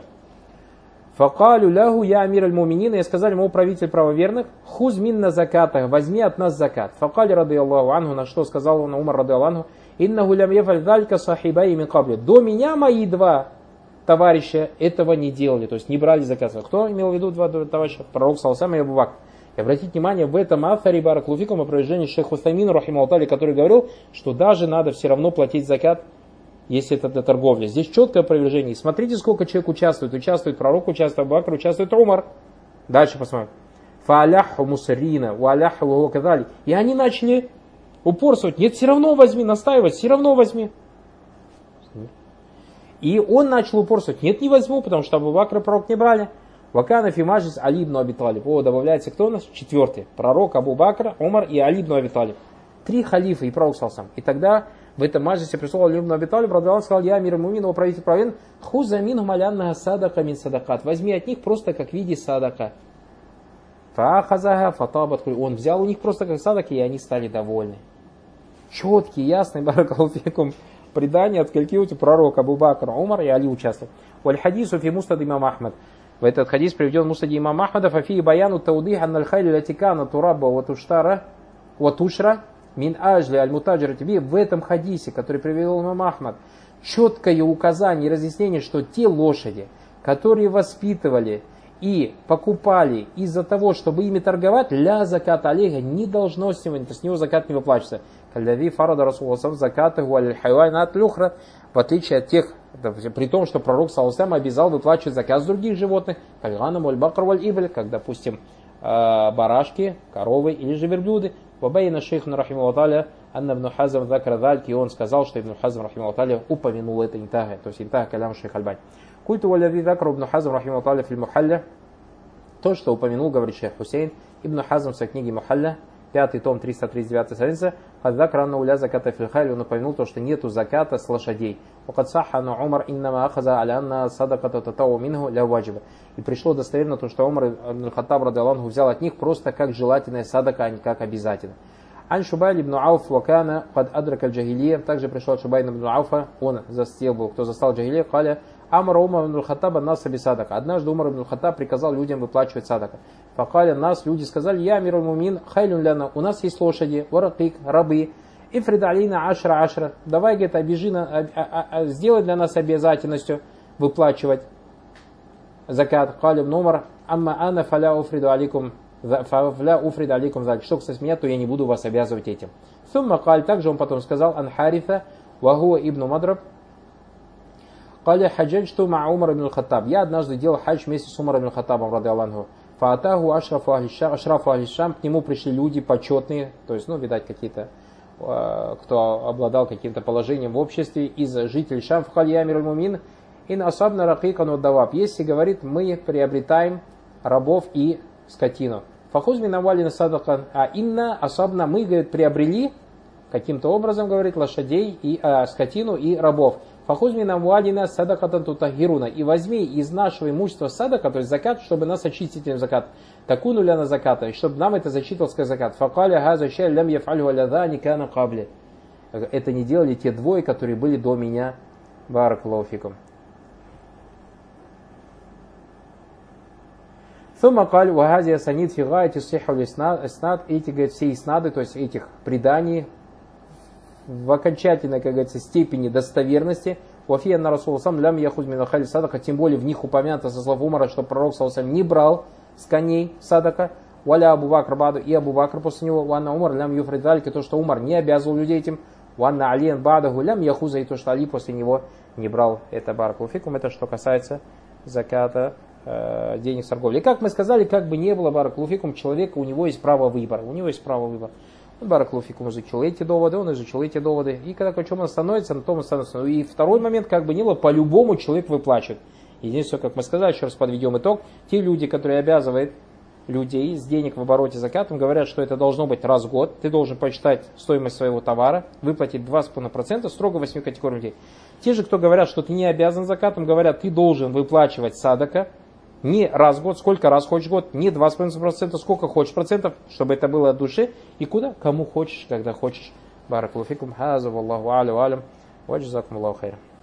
Факалю лягу я амир аль-муминин. И сказали ему, правитель правоверных, хуз минна заката, возьми от нас закат. Факали, рады Аллаху анху, на что сказал он, Умар, рады Аллаху анху, иннаху лям яфаль далька сахибай мин кабли. До меня мои два товарища этого не делали, то есть не брали закат. Кто имел в виду два товарища? Пророк саллаллаху алейхи ва саллям и Абу Бакр. И обратите внимание, в этом авторе баракалуфикум опровержении шейх Усаймин, рахимаху та'аля, который говорил, что даже надо все равно платить закат, если это для торговли. Здесь четкое опровержение. Смотрите, сколько человек участвует. Участвует пророк, участвует Абу Бакр, участвует Умар. Дальше посмотрим. фааляху мусарина, вааляху кадали. И они начали упорствовать. Нет, все равно возьми, настаивать, все равно возьми. И он начал упорствовать. Нет, не возьму, потому что Абу Бакр пророк не брали. Вакана фимаджис Али ибн Аби Талиб. О, добавляется кто у нас? Четвертый. Пророк Абу Бакр, Умар и Али ибн Аби Талиб. Три халифа и пророк сам. И тогда в этом маджисе пришел Али ибн Аби Талиб, радовал, сказал: я мир мумин, его правитель правен, хуза минхум аляннаха садака мин садакат. Возьми от них просто как в виде садака. Фахазаха фатабат. Он взял у них просто как садаки, и они стали довольны. Четкий, ясный, баракаллаху фикум, предание от скольки пророк Абу Бакр, Умар и Али участвовал. Валь хадису фи мустад имам Ахмад. В этот хадис приведен в мустаде имама Ахмада. Фафи баяну таудих анналь хайли латикана турабба ватуштара ватушра мин ажли аль-мутаджира тебе. В этом хадисе, который привел имам Ахмад, четкое указание и разъяснение, что те лошади, которые воспитывали и покупали из-за того, чтобы ими торговать, ля закат алейха, не должно с него, с него закат не выплачивается. Кальдави фарада расуласам заката гуаль-хайвайна от люхра, в отличие от тех, при том, что пророк саллаллаху обязал выплачивать закат с других животных, кальгана муль-бакр валь-ибель, как, допустим, барашки, коровы или же верблюды. Вабайна шейх рахимаху та'аля анна ибн Хазм закара дальки, и он сказал, что ибн Хазм рахимаху та'аля упомянул это интага, то есть интага калям шейх аль-Бани. Культу валяви закару ибн Хазм рахимаху та'аля фил мухалля, то, что упомянул, говорит шейх Хусейн, ибн Хазм в своей книге Мухалля, пятый том, триста тридцать девятая страница, хадзакра анна уля заката фил хайли, он упомянул то, что нету заката с лошадей. Вакад сахха анна Умар иннама ахаза аля анна садаката татау минху ля ваджиба. И пришло достоверно то, что Умар ибн Хаттаб радиаллаху взял от них просто как желательная садака, а не как обязательно. Ан Шубайль ибн Ауф вакана под адрак аль-джахилия. Также пришел от Шубайля ибн Ауфа, он застел был, кто застал джахилия, каля Амар Умар ибн Хаттаба нас аби садака. Однажды Умар ибн Хаттаб приказал людям выплачивать садака. Факаля нас, люди сказали: я мируль мумин хайлюн ляна, у нас есть лошади, варакик, рабы, ифрид алина ашра ашра. Давай, говорит, обижи, а, а, а, сделай для нас обязательностью выплачивать закат. Каля ибн Умар амма ана фаля уфриду аликум фаля уфрид аликум залик. Что касается меня, то я не буду вас обязывать этим. Сумма каль, также он потом сказал: ан хариса вахуа ибн Мадраб. Каля хаджаджту ма Умар ибн Хаттаб. Я однажды делал хадж вместе с Умаром ибн Хаттабом, радиаллаху. Фаатаху ашрафу ахлишам, к нему пришли люди почетные, то есть, ну, видать, какие-то, кто обладал каким-то положением в обществе, из жителей Шам, в халья мируль мумин, ин асабна ракикан удаваб. Если, говорит, мы приобретаем рабов и скотину. Фахузми навалина садакан, а инна асабна, мы, говорит, приобрели каким-то образом, говорит, лошадей и а, скотину и рабов. Фахузми намуалина садакатан тутахируна. И возьми из нашего имущества садака, то есть закат, чтобы нас очистить этим закат. Такуну ля на заката, чтобы нам это зачитывался как закат. Факаля газа ща лям яфалю аляда никана кабли. Это не делали те двое, которые были до меня. Баракаллаху фикум. Сумакаль вагазия санит фигайти сиху иснад. Эти, говорит, все иснады, то есть этих преданий, в окончательной, как говорится, степени достоверности, Уафия на Расул сам лям яхуз минахали садака, тем более в них упомянуто со слов Умара, что пророк саллаллаху не брал с коней садака, валя Абу Бакр баду и Абу Бакр после него, ванна Умар лям юфридальки, то, что Умар не обязывал людей этим, ванна Алиен бадаху лям яхуза, и то, что Али после него не брал. Это баракаллаху фикум, это что касается заката э, денег с торговли. И как мы сказали, как бы не было баракаллаху фикум, человека, у него есть право выбора, у него есть право выбора. Баракаллаху фикум изучил эти доводы, он изучил эти доводы. И когда на чем он становится, на том он становится. И второй момент, как бы ни было, по-любому человек выплачивает. Единственное, как мы сказали, еще раз подведем итог. Те люди, которые обязывают людей с денег в обороте закатом, говорят, что это должно быть раз в год. Ты должен посчитать стоимость своего товара, выплатить два с половиной процента, строго восьми категориям людей. Те же, кто говорят, что ты не обязан закатом, говорят, ты должен выплачивать садака. Не раз в год, сколько раз хочешь в год, не два с половиной процента, сколько хочешь процентов, чтобы это было от души. И куда? Кому хочешь, когда хочешь. Баракаллаху фикум, хаза, валлаху алю алям, ва джазакум Аллаху хайран.